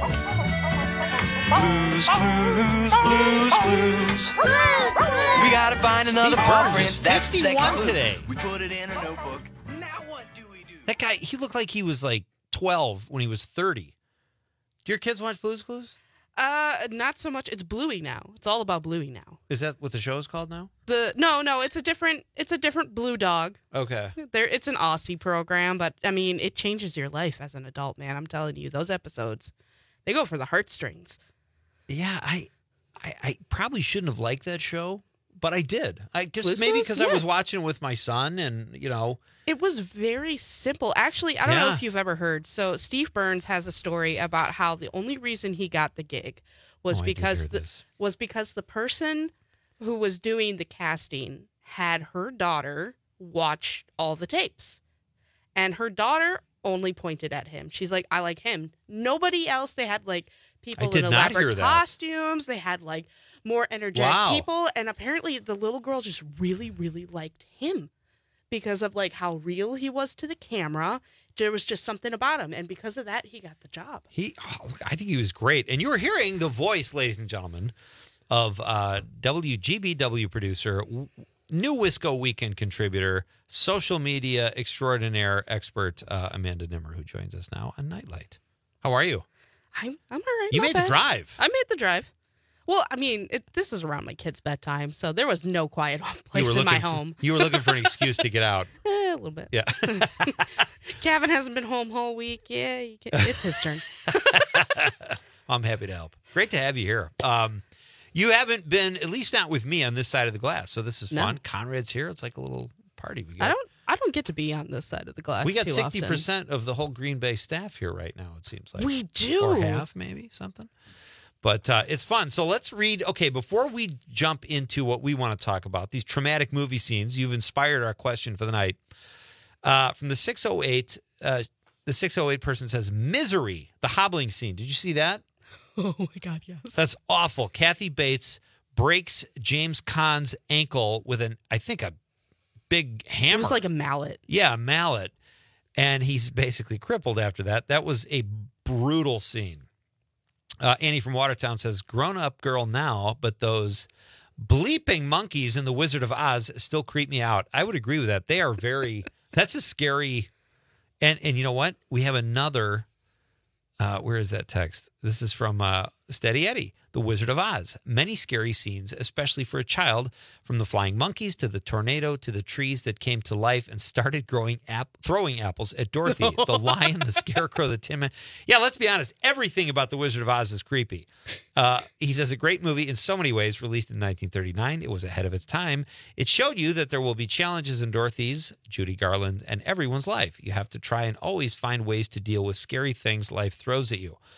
Blues, clues, blues, clues. We gotta find another Steve paw Burns print, is that's the second fifty-one clue. today. We put it in a notebook. That guy, he looked like he was like twelve when he was thirty. Do your kids watch Blue's Clues? Uh, not so much. It's Bluey now. It's all about Bluey now. Is that what the show is called now? The no, no, it's a different. It's a different Blue Dog. Okay. There, it's an Aussie program, but I mean, it changes your life as an adult, man. I'm telling you, those episodes, they go for the heartstrings. Yeah, I, I, I probably shouldn't have liked that show, but I did. I guess Blue's maybe Clues? because Yeah. I was watching it with my son, and you know, It was very simple. Actually, I don't know Yeah. if you've ever heard. So Steve Burns has a story about how the only reason he got the gig was Oh, I did because hear the this. was because the person who was doing the casting had her daughter watch all the tapes. And her daughter only pointed at him. She's like, I like him. Nobody else. They had like people did in not hear elaborate that. costumes. They had like more energetic Wow. people. And apparently the little girl just really, really liked him because of like how real he was to the camera. There was just something about him. And because of that, he got the job. he, oh, look, I think he was great. And you were hearing the voice, ladies and gentlemen, of uh, W G B W producer, w- new Wisco Weekend contributor, social media extraordinaire expert, uh, Amanda Nimmer, who joins us now on Nightlight. How are you? I'm, I'm all right. You not made the bad. drive. I made the drive. Well, I mean, it, this is around my kid's bedtime, so there was no quiet place in my looking for- home. you were looking for an excuse to get out. Eh, a little bit. Yeah. Kevin hasn't been home whole week. Yeah, you can, it's his turn. I'm happy to help. Great to have you here. Um, you haven't been, at least not with me, on this side of the glass, so this is No. fun. Conrad's here. It's like a little party. We got, I don't. I don't get to be on this side of the glass. we got too sixty often. percent of the whole Green Bay staff here right now, it seems like. We do. Or half, maybe, something. But uh, it's fun. So let's read. Okay, before we jump into what we want to talk about, these traumatic movie scenes, you've inspired our question for the night. Uh, from the six oh eight, uh, the six oh eight person says, Misery, the hobbling scene. Did you see that? Oh, my God, yes. That's awful. Kathy Bates breaks James Caan's ankle with an, I think, a big hammer. It was like a mallet. Yeah, a mallet. And he's basically crippled after that. That was a brutal scene. Uh, Annie from Watertown says, grown-up girl now, but those bleeping monkeys in The Wizard of Oz still creep me out. I would agree with that. They are very, that's a scary, and and you know what? We have another, uh, where is that text? This is from uh, Steady Eddie, The Wizard of Oz. Many scary scenes, especially for a child, from the flying monkeys to the tornado to the trees that came to life and started growing ap- throwing apples at Dorothy, the lion, the scarecrow, the Tin Man. Yeah, let's be honest. Everything about The Wizard of Oz is creepy. Uh, he says a great movie in so many ways. Released in nineteen thirty-nine, it was ahead of its time. It showed you that there will be challenges in Dorothy's, Judy Garland, and everyone's life. You have to try and always find ways to deal with scary things life throws at you.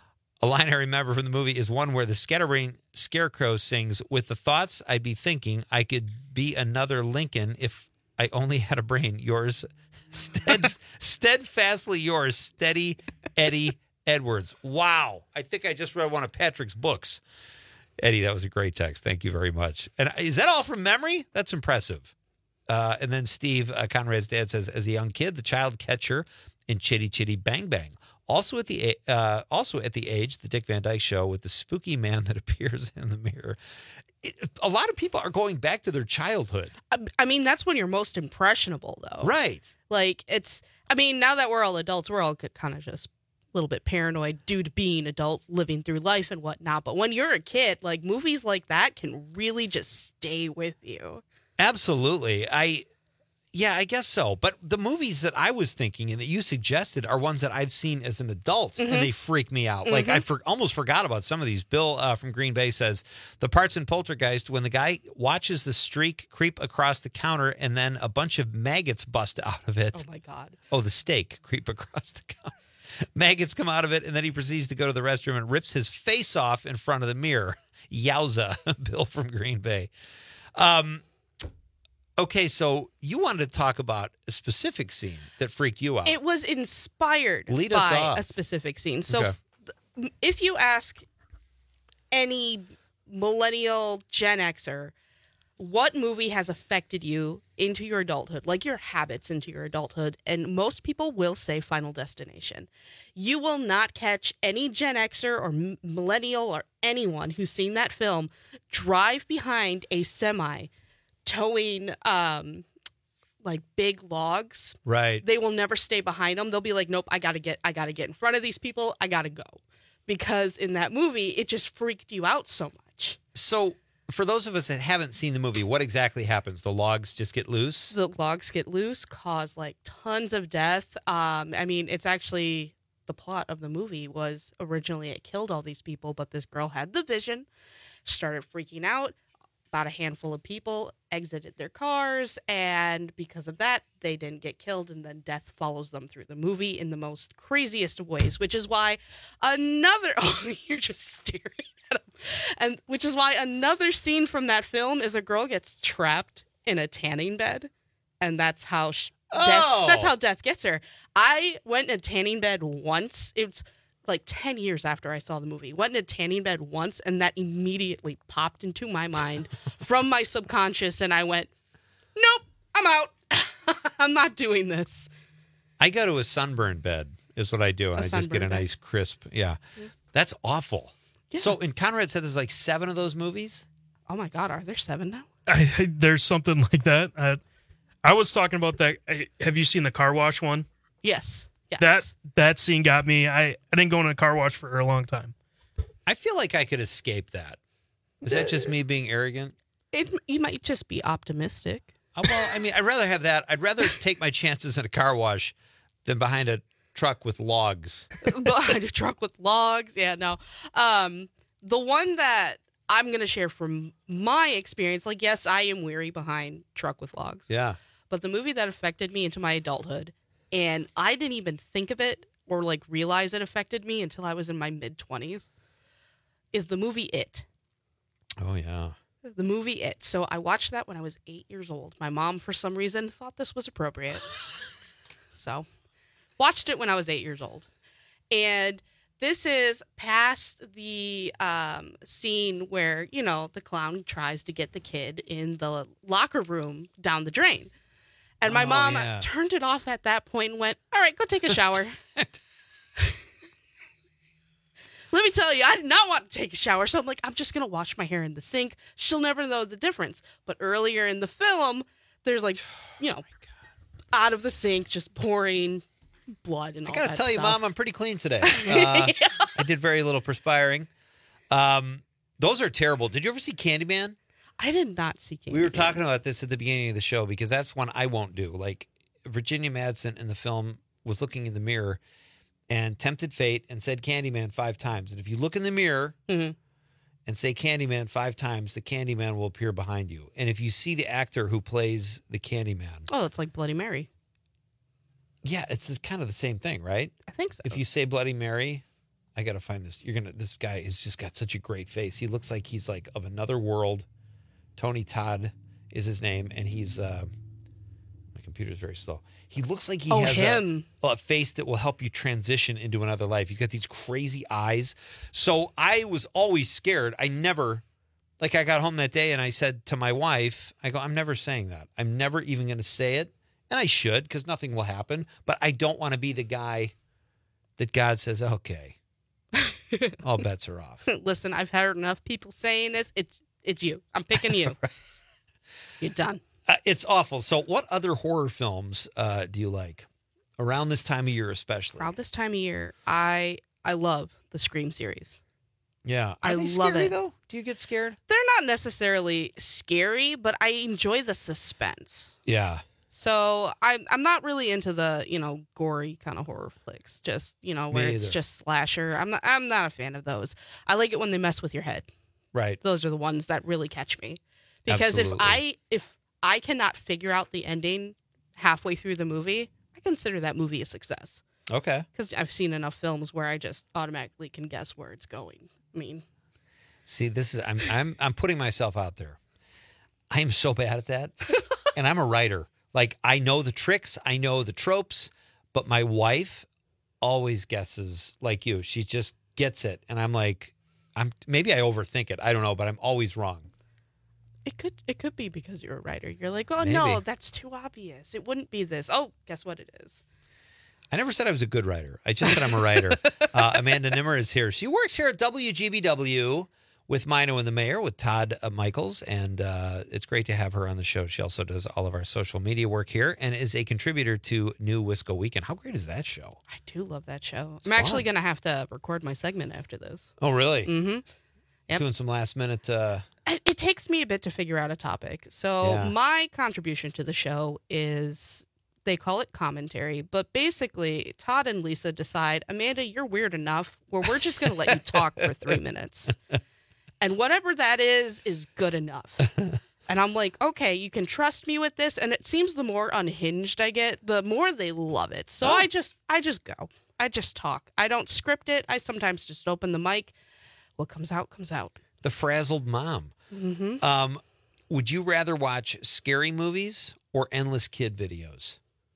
A line I remember from the movie is one where the scatterbrain scarecrow sings, with the thoughts I'd be thinking, I could be another Lincoln if I only had a brain. Yours, stead, steadfastly yours, Steady Eddie Edwards. Wow. I think I just read one of Patrick's books. Eddie, that was a great text. Thank you very much. And is that all from memory? That's impressive. Uh, and then Steve, uh, Conrad's dad, says, as a young kid, the child catcher in Chitty Chitty Bang Bang. Also at the uh, also at the age, the Dick Van Dyke Show with the spooky man that appears in the mirror. It, a lot of people are going back to their childhood. I, I mean, that's when you're most impressionable, though. Right. Like, it's, I mean, now that we're all adults, we're all kind of just a little bit paranoid due to being adults, living through life and whatnot. But when you're a kid, like, movies like that can really just stay with you. Absolutely. I, yeah, I guess so. But the movies that I was thinking and that you suggested are ones that I've seen as an adult, Mhm. and they freak me out. Like, Mhm. I for, almost forgot about some of these. Bill uh, from Green Bay says, the parts in Poltergeist, when the guy watches the streak creep across the counter and then a bunch of maggots bust out of it. Oh, my God. Oh, the steak creep across the counter. Maggots come out of it, and then he proceeds to go to the restroom and rips his face off in front of the mirror. Yowza, Bill from Green Bay. Um, okay, so you wanted to talk about a specific scene that freaked you out. It was inspired Lead us by off. a specific scene. So Okay. f- if you ask any millennial Gen Xer, what movie has affected you into your adulthood, like your habits into your adulthood? And most people will say Final Destination. You will not catch any Gen Xer or m- millennial or anyone who's seen that film drive behind a semi towing um, like big logs. Right. They will never stay behind them. They'll be like, nope, I gotta get, I gotta get in front of these people. I gotta go. Because in that movie, it just freaked you out so much. So for those of us that haven't seen the movie, what exactly happens? The logs just get loose? The logs get loose, cause like tons of death. Um, I mean, it's actually the plot of the movie was originally it killed all these people, but this girl had the vision, started freaking out. About a handful of people exited their cars, and because of that, they didn't get killed, and then death follows them through the movie in the most craziest of ways, which is why another... Oh, you're just staring at him. And which is why another scene from that film is a girl gets trapped in a tanning bed, and that's how she, oh. death, that's how death gets her. I went in a tanning bed once. It's like ten years after I saw the movie. Went in a tanning bed once, and that immediately popped into my mind from my subconscious, and I went, nope, I'm out. I'm not doing this. I go to a sunburn bed is what I do, and A I just get a sunburn bed. nice crisp. Yeah. Yeah. That's awful. Yeah. So, and Conrad said there's like seven of those movies? Oh my God, are there seven now? I, there's something like that. I, I was talking about that. I, have you seen the car wash one? Yes. Yes. That that scene got me. I, I didn't go in a car wash for a long time. I feel like I could escape that. Is that just me being arrogant? It, you might just be optimistic. Uh, well, I mean, I'd rather have that. I'd rather take my chances in a car wash than behind a truck with logs. Behind a truck with logs. Yeah, no. Um, the one that I'm going to share from my experience, like, yes, I am weary behind truck with logs. Yeah. But the movie that affected me into my adulthood, and I didn't even think of it or like realize it affected me until I was in my mid twenties, is the movie It. Oh, yeah. The movie It. So I watched that when I was eight years old. My mom, for some reason, thought this was appropriate. So watched it when I was eight years old. And this is past the um, scene where, you know, the clown tries to get the kid in the locker room down the drain. And my Oh, mom yeah. turned it off at that point and went, all right, go take a shower. Let me tell you, I did not want to take a shower. So I'm like, I'm just going to wash my hair in the sink. She'll never know the difference. But earlier in the film, there's like, you know, out of the sink, just pouring blood and I all got to that tell you, stuff. Mom, I'm pretty clean today. Uh, I did very little perspiring. Um, those are terrible. Did you ever see Candyman? I did not see Candyman. We were talking about this at the beginning of the show because that's one I won't do. Like Virginia Madsen in the film was looking in the mirror and tempted fate and said Candyman five times. And if you look in the mirror mm-hmm. and say Candyman five times, the Candyman will appear behind you. And if you see the actor who plays the Candyman, Oh, it's like Bloody Mary. yeah, it's kind of the same thing, right? I think so. If you say Bloody Mary, I got to find this. You're gonna. This guy has just got such a great face. He looks like he's like of another world. Tony Todd is his name, and he's. Uh, my computer's very slow. He looks like he Oh, has him. A, a face that will help you transition into another life. He's got these crazy eyes. So I was always scared. I never, like, I got home that day and I said to my wife, I go, I'm never saying that. I'm never even going to say it. And I should, because nothing will happen. But I don't want to be the guy that God says, okay, all bets are off. Listen, I've heard enough people saying this. It's it's you. I'm picking you. You're done. Uh, it's awful. So what other horror films uh, do you like? Around this time of year especially. Around this time of year, I I love the Scream series. Yeah. Are I they love scary, it. though? Do you get scared? They're not necessarily scary, but I enjoy the suspense. Yeah. So I'm I'm not really into the, you know, gory kind of horror flicks. Just, you know, where Me it's either. just slasher. I'm not I'm not a fan of those. I like it when they mess with your head. Right. Those are the ones that really catch me. Because Absolutely. if I if I cannot figure out the ending halfway through the movie, I consider that movie a success. Okay. Because I've seen enough films where I just automatically can guess where it's going. I mean, See, this is I'm I'm I'm putting myself out there. I am so bad at that. And I'm a writer. Like, I know the tricks, I know the tropes, but my wife always guesses like you. She just gets it. And I'm like, I'm maybe I overthink it. I don't know, but I'm always wrong. It could it could be because you're a writer. You're like, oh Maybe. no, that's too obvious. It wouldn't be this. Oh, guess what it is. I never said I was a good writer. I just said I'm a writer. uh, Amanda Nimmer is here. She works here at W G B W with Mino and the Mayor, with Todd uh, Michaels, and uh, it's great to have her on the show. She also does all of our social media work here and is a contributor to New Wisco Weekend. How great is that show? I do love that show. It's I'm actually fun. going to have to record my segment after this. Oh, really? Mm-hmm. Yep. Doing some last minute. Uh... It, it takes me a bit to figure out a topic. So Yeah. my contribution to the show is, they call it commentary, but basically Todd and Lisa decide, Amanda, you're weird enough where we're just going to let you talk for three minutes. And whatever that is, is good enough. And I'm like, okay, you can trust me with this. And it seems the more unhinged I get, the more they love it. So Oh. I just, I just go. I just talk. I don't script it. I sometimes just open the mic. What comes out, comes out. The Frazzled Mom. Mm-hmm. Um, would you rather watch scary movies or endless kid videos?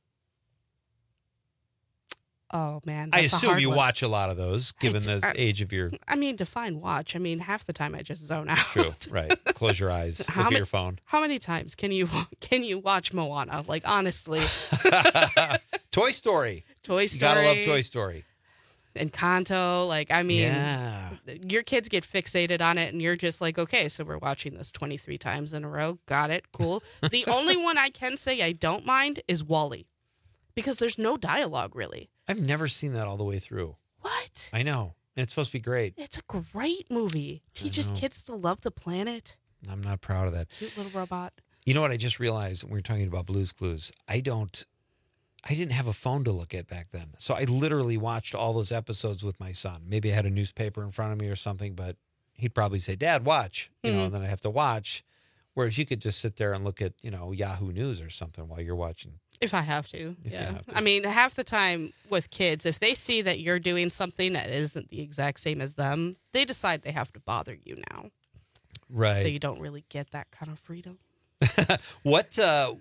Oh, man. I that's a assume hard you one. watch a lot of those, given I- the I- age of your... I mean, define watch. I mean, half the time I just zone out. True, right. Close your eyes. Look How at ma- your phone. How many times can you can you watch Moana? Like, honestly. Toy Story. Toy Story. You gotta love Toy Story. Encanto. Like, I mean, Yeah. your kids get fixated on it, and you're just like, okay, so we're watching this twenty-three times in a row. Got it. Cool. The only one I can say I don't mind is WALL-E, because there's no dialogue, really. I've never seen that all the way through. What? I know. And it's supposed to be great. It's a great movie. Teaches know. kids to love the planet. I'm not proud of that. Cute little robot. You know what I just realized when we were talking about Blue's Clues? I don't, I didn't have a phone to look at back then. So I literally watched all those episodes with my son. Maybe I had a newspaper in front of me or something, but he'd probably say, Dad, watch. You know, Mhm. and then I have to watch. Whereas you could just sit there and look at, you know, Yahoo News or something while you're watching. If I have to, If you yeah. have to. I mean, half the time with kids, if they see that you're doing something that isn't the exact same as them, they decide they have to bother you now. Right. So you don't really get that kind of freedom. What, uh,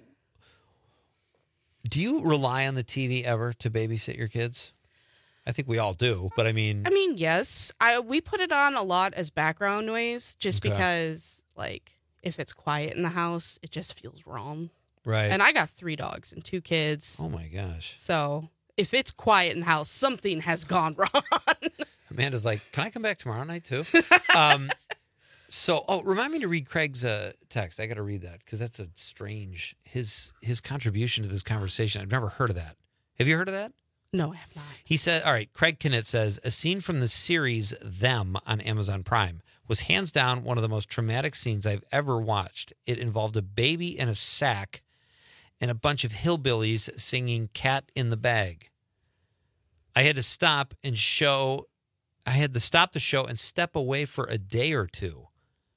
do you rely on the T V ever to babysit your kids? I think we all do, but I mean, I mean, yes, I we put it on a lot as background noise, just Okay. because, like, if it's quiet in the house, it just feels wrong. right. And I got three dogs and two kids, oh my gosh. so if it's quiet in the house, something has gone wrong. Amanda's like, can I come back tomorrow night too? um, so, oh, remind me to read Craig's uh, text. I got to read that because that's a strange, his his contribution to this conversation. I've never heard of that. Have you heard of that? No, I have not. He said, all right, Craig Kinnett says, a scene from the series Them on Amazon Prime was hands down one of the most traumatic scenes I've ever watched. It involved a baby in a sack and a bunch of hillbillies singing Cat in the Bag. I had to stop and show, I had to stop the show and step away for a day or two.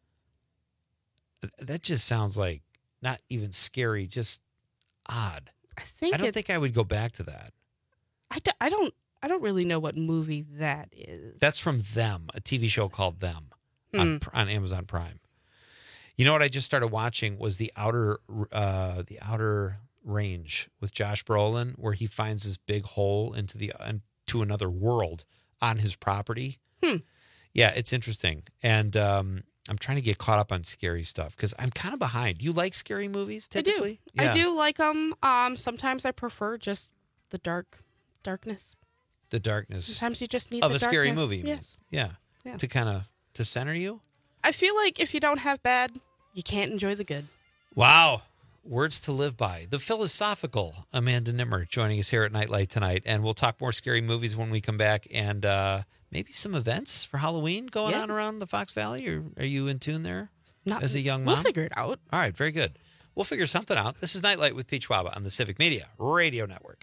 That just sounds like not even scary, just odd. I think I don't it- think I would go back to that. I, do, I don't I don't really know what movie that is. That's from Them, a T V show called Them Hmm. on on Amazon Prime. You know what I just started watching was the outer uh, the Outer Range with Josh Brolin, where he finds this big hole into the into another world on his property. Hmm. Yeah, it's interesting, and um, I'm trying to get caught up on scary stuff because I'm kind of behind. You like scary movies typically? I do. Yeah. I do like them. Um, sometimes I prefer just the dark darkness. The darkness Sometimes you just need of the a scary darkness. movie. you mean. Yes. Yeah. Yeah. To kind of to center you. I feel like if you don't have bad, you can't enjoy the good. Wow. Words to live by. The philosophical Amanda Nimmer joining us here at Nightlight tonight. And we'll talk more scary movies when we come back and uh, maybe some events for Halloween going Yeah. on around the Fox Valley. Or are you in tune there Not, as a young mom? We'll figure it out. All right. Very good. We'll figure something out. This is Nightlight with Pete Schwaba on the Civic Media Radio Network.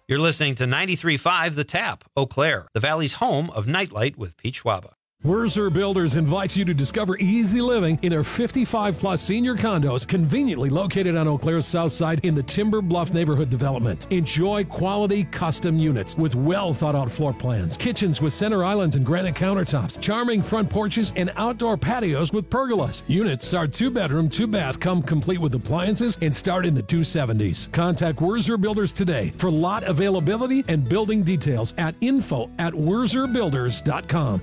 You're listening to ninety-three point five The Tap, Eau Claire, the Valley's home of Nightlight with Pete Schwaba. Wurzer Builders invites you to discover easy living in their fifty-five plus senior condos conveniently located on Eau Claire's south side in the Timber Bluff neighborhood development. Enjoy quality custom units with well thought out floor plans, kitchens with center islands and granite countertops, charming front porches, and outdoor patios with pergolas. Units are two bedroom, two bath, come complete with appliances and start in the two seventies. Contact Wurzer Builders today for lot availability and building details at info at wurzer builders dot com.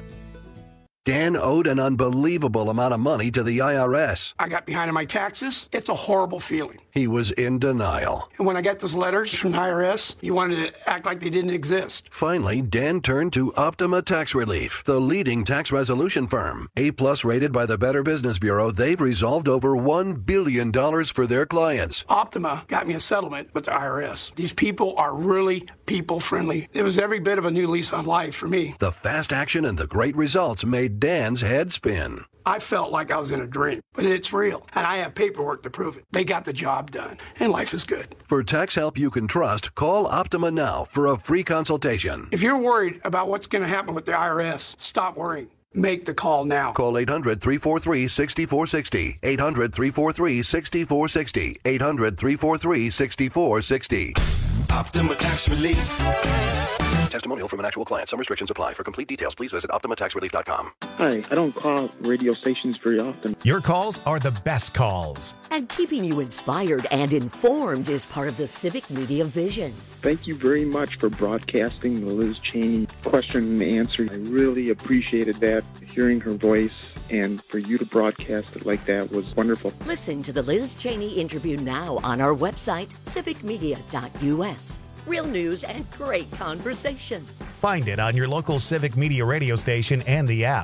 Dan owed an unbelievable amount of money to the I R S. I got behind on my taxes. It's a horrible feeling. He was in denial. And when I got those letters from the I R S, you wanted to act like they didn't exist. Finally, Dan turned to Optima Tax Relief, the leading tax resolution firm. A-plus rated by the Better Business Bureau, they've resolved over one billion dollars for their clients. Optima got me a settlement with the I R S. These people are really people-friendly. It was every bit of a new lease on life for me. The fast action and the great results made Dan's head spin. I felt like I was in a dream, but it's real, and I have paperwork to prove it. They got the job done, and life is good. For tax help you can trust, call Optima now for a free consultation. If you're worried about what's going to happen with the I R S, stop worrying. Make the call now. Call eight hundred, three four three, six four six zero. eight hundred, three four three, six four six zero. eight hundred, three four three, six four six zero. Optima Tax Relief. Testimonial from an actual client. Some restrictions apply. For complete details, please visit optima tax relief dot com. Hi, I don't call radio stations very often. Your calls are the best calls. And keeping you inspired and informed is part of the Civic Media vision. Thank you very much for broadcasting the Liz Cheney question and answer. I really appreciated that, hearing her voice, and for you to broadcast it like that was wonderful. Listen to the Liz Cheney interview now on our website, civic media dot u s. Real news and great conversation. Find it on your local Civic Media radio station and the app.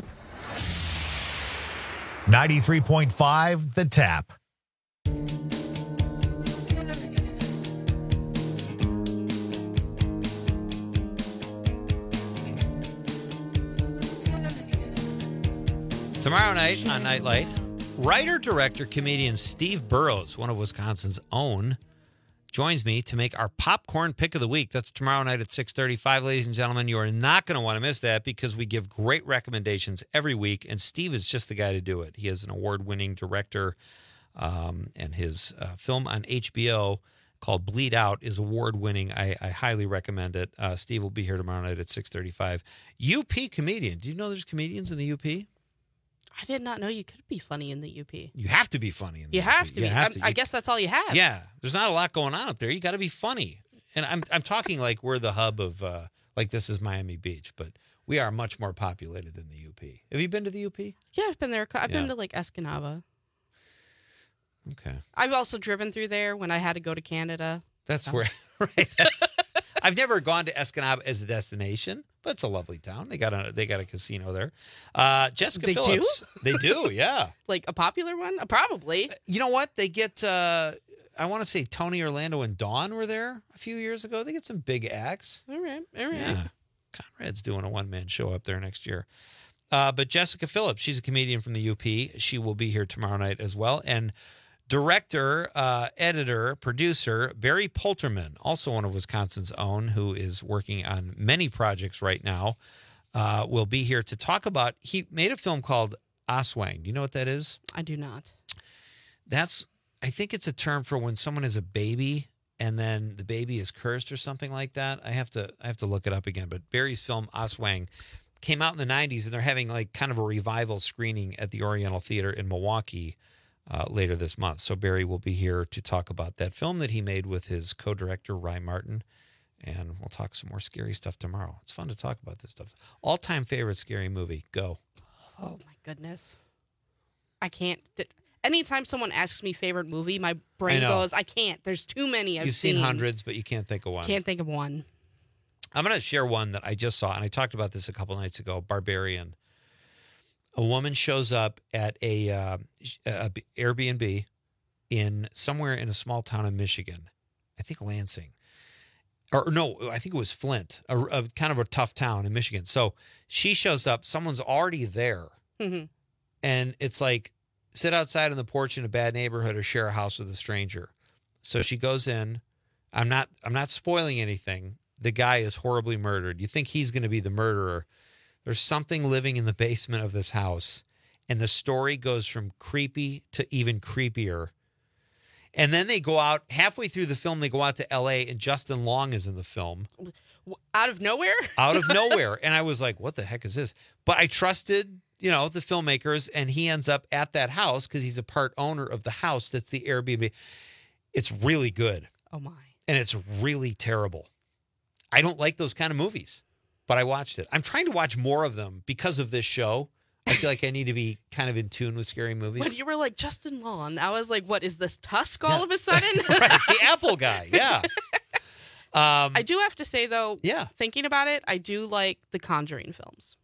ninety-three point five The Tap. Tomorrow night on Nightlight, writer, director, comedian Steve Burrows, one of Wisconsin's own, joins me to make our popcorn pick of the week. That's tomorrow night at six thirty-five, ladies and gentlemen. You are not going to want to miss that because we give great recommendations every week, and Steve is just the guy to do it. He is an award-winning director, um, and his uh, film on H B O called Bleed Out is award-winning. I, I highly recommend it. Uh, Steve will be here tomorrow night at six thirty-five. U P comedian. Do you know there's comedians in the U P? I did not know you could be funny in the U P. You have to be funny in the You U P. have to be. have I, I You- guess that's all you have. Yeah, there's not a lot going on up there. You got to be funny, and I'm I'm talking like we're the hub of uh, like this is Miami Beach, but we are much more populated than the U P. Have you been to the U P? Yeah, I've been there. I've Yeah. been to like Escanaba. Okay, I've also driven through there when I had to go to Canada. that's So- where. Right. That's, I've never gone to Escanaba as a destination, but it's a lovely town. They got a they got a casino there. Uh, Jessica They do? Phillips. They do, yeah. Like a popular one? Uh, probably. You know what? They get, uh, I want to say Tony Orlando and Dawn were there a few years ago. They get some big acts. All right. All right. Yeah. Conrad's doing a one-man show up there next year. Uh, but Jessica Phillips, she's a comedian from the U P. She will be here tomorrow night as well. And director, uh, editor, producer, Barry Polterman, also one of Wisconsin's own, who is working on many projects right now, uh, will be here to talk about, he made a film called Aswang. Do you know what that is? I do not. That's, I think it's a term for when someone is a baby and then the baby is cursed or something like that. I have to, I have to look it up again. But Barry's film Aswang came out in the nineties, and they're having like kind of a revival screening at the Oriental Theater in Milwaukee uh, later this month. So Barry will be here to talk about that film that he made with his co-director Rye Martin, and we'll talk some more scary stuff tomorrow. It's fun to talk about this stuff. All-time favorite scary movie? Go. Oh my goodness. I can't. Th- Anytime someone asks me favorite movie, my brain I know. goes, I can't. There's too many I've You've seen hundreds, but you can't think of one. Can't think of one. I'm going to share one that I just saw, and I talked about this a couple nights ago, Barbarian. A woman shows up at a, uh, a Airbnb in somewhere in a small town in Michigan. I think Lansing. Or no, I think it was Flint, a, a kind of a tough town in Michigan. So she shows up, someone's already there, Mhm. and it's like, sit outside on the porch in a bad neighborhood or share a house with a stranger. So she goes in. I'm not I'm not spoiling anything. the guy is horribly murdered. You think he's going to be the murderer. There's something living in the basement of this house, and the story goes from creepy to even creepier. And then they go out, halfway through the film, they go out to L A, and Justin Long is in the film. Out of nowhere? Out of nowhere. And I was like, what the heck is this? But I trusted, you know, the filmmakers, and he ends up at that house because he's a part owner of the house that's the Airbnb. It's really good. Oh, my. And it's really terrible. I don't like those kind of movies, but I watched it. I'm trying to watch more of them because of this show. I feel like I need to be kind of in tune with scary movies. When you were like, Justin Long, I was like, what is this Tusk all yeah. of a sudden? Right, the Apple guy, yeah. Um, I do have to say, though, yeah. thinking about it, I do like the Conjuring films.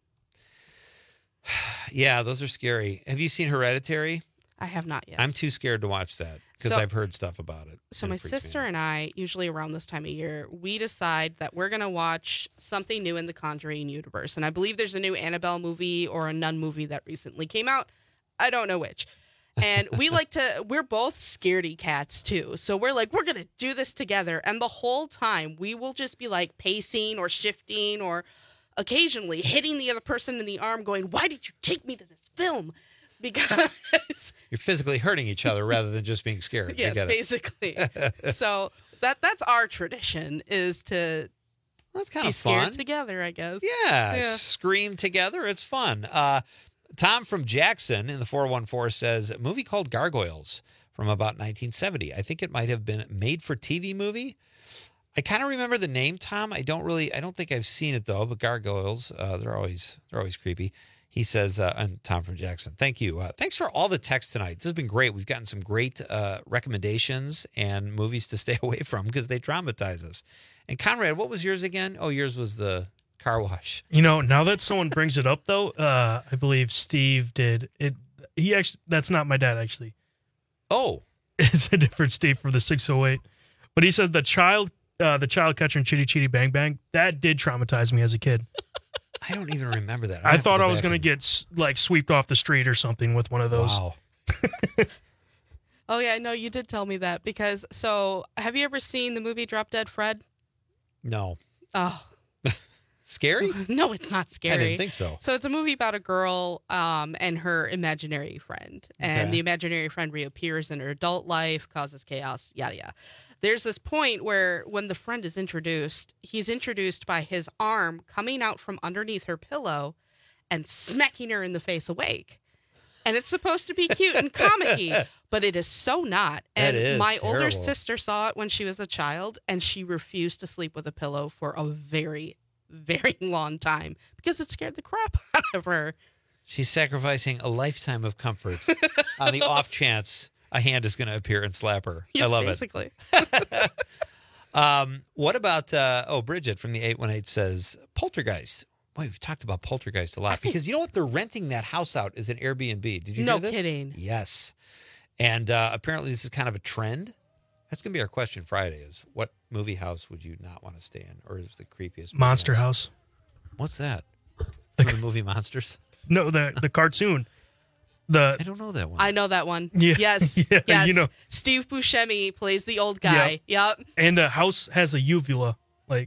Yeah, those are scary. Have you seen Hereditary? I have not yet. I'm too scared to watch that because so, I've heard stuff about it. So my sister and I, usually around this time of year, we decide that we're going to watch something new in the Conjuring universe. And I believe there's a new Annabelle movie or a Nun movie that recently came out. I don't know which. And we like to, we're both scaredy cats too. So we're like, we're going to do this together. And the whole time we will just be like pacing or shifting or occasionally hitting the other person in the arm going, why did you take me to this film? Because you're physically hurting each other rather than just being scared. Yes, basically. So that that's our tradition is to that's kind be of scared fun together, I guess. Yeah, yeah. Scream together. It's fun. Uh, Tom from Jackson in the four one four says a movie called Gargoyles from about nineteen seventy. I think it might have been a made-for-T V movie. I kind of remember the name, Tom. I don't really. I don't think I've seen it though. But Gargoyles, uh, they're always they're always creepy. He says, uh, and Tom from Jackson, thank you. Uh, thanks for all the text tonight. This has been great. We've gotten some great uh, recommendations and movies to stay away from because they traumatize us. And Conrad, what was yours again? Oh, yours was the car wash. You know, now that someone brings it up, though, uh, I believe Steve did it. He actually, that's not my dad, actually. Oh. It's a different Steve from the six oh eight. But he said the child, uh, the child catcher in Chitty Chitty Bang Bang, that did traumatize me as a kid. I don't even remember that. I, I thought I was going to get like swept off the street or something with one of those. Wow. Oh, yeah, no, you did tell me that because, so have you ever seen the movie Drop Dead Fred? No. Oh. Scary? No, it's not scary. I didn't think so. So it's a movie about a girl um, and her imaginary friend. And Okay. the imaginary friend reappears in her adult life, causes chaos, yada, yada. There's this point where when the friend is introduced, he's introduced by his arm coming out from underneath her pillow and smacking her in the face awake. And it's supposed to be cute and comic-y, but it is so not. And That is my older terrible. sister saw it when she was a child, and she refused to sleep with a pillow for a very, very long time because it scared the crap out of her. She's sacrificing a lifetime of comfort on the off chance a hand is going to appear and slap her. Yeah, I love basically. it. um, what about, uh, oh, Bridget from the eight one eight says, Poltergeist. Boy, we've talked about Poltergeist a lot because you know what? They're renting that house out as an Airbnb. Did you No hear this? kidding. Yes. And uh, apparently this is kind of a trend. That's going to be our question Friday is what movie house would you not want to stay in or is the creepiest movie Monster House. What's that? The, the movie Monsters? No, the the cartoon. The I don't know that one. I know that one. Yeah. Yes. Yeah, yes. you know. Steve Buscemi plays the old guy. Yep. And the house has a uvula. Like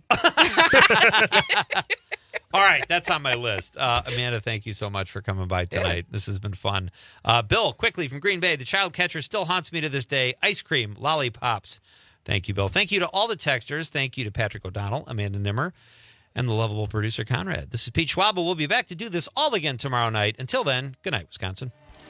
All right, that's on my list. Uh, Amanda, thank you so much for coming by tonight. Yeah. This has been fun. Uh, Bill, quickly from Green Bay, the child catcher still haunts me to this day. Ice cream, lollipops. Thank you, Bill. Thank you to all the texters. Thank you to Patrick O'Donnell, Amanda Nimmer, and the lovable producer, Conrad. This is Pete Schwab. We'll be back to do this all again tomorrow night. Until then, good night, Wisconsin.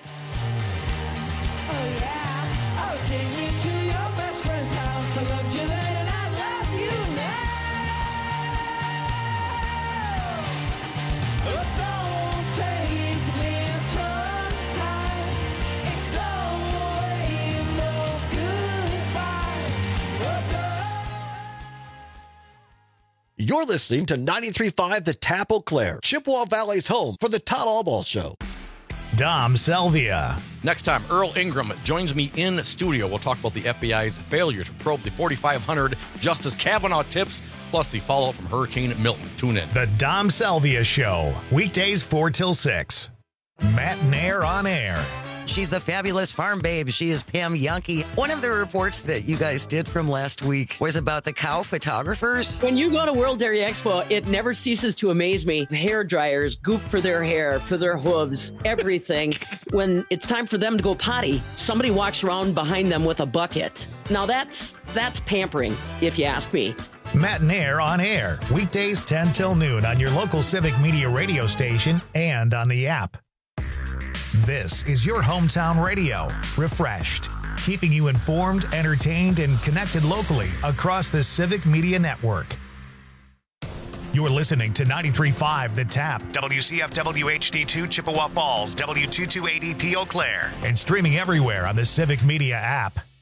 You're listening to ninety-three point five The Tap Eau Claire, Chippewa Valley's home for the Todd Allball Show. Dom Selvia. Next time, Earl Ingram joins me in studio. We'll talk about the F B I's failure to probe the forty-five hundred Justice Kavanaugh tips, plus the fallout from Hurricane Milton. Tune in. The Dom Selvia Show, weekdays four till six. Matt Nair on air. She's the fabulous farm babe. She is Pam Yankee. One of the reports that you guys did from last week was about the cow photographers. When you go to World Dairy Expo, it never ceases to amaze me. Hair dryers, goop for their hair, for their hooves, everything. When it's time for them to go potty, somebody walks around behind them with a bucket. Now that's that's pampering, if you ask me. Matt and Air on air, weekdays ten till noon on your local Civic Media radio station and on the app. This is your hometown radio, refreshed, keeping you informed, entertained, and connected locally across the Civic Media Network. You're listening to ninety-three point five The Tap, W C F W H D two Chippewa Falls, W two two eight E P Eau Claire, and streaming everywhere on the Civic Media app.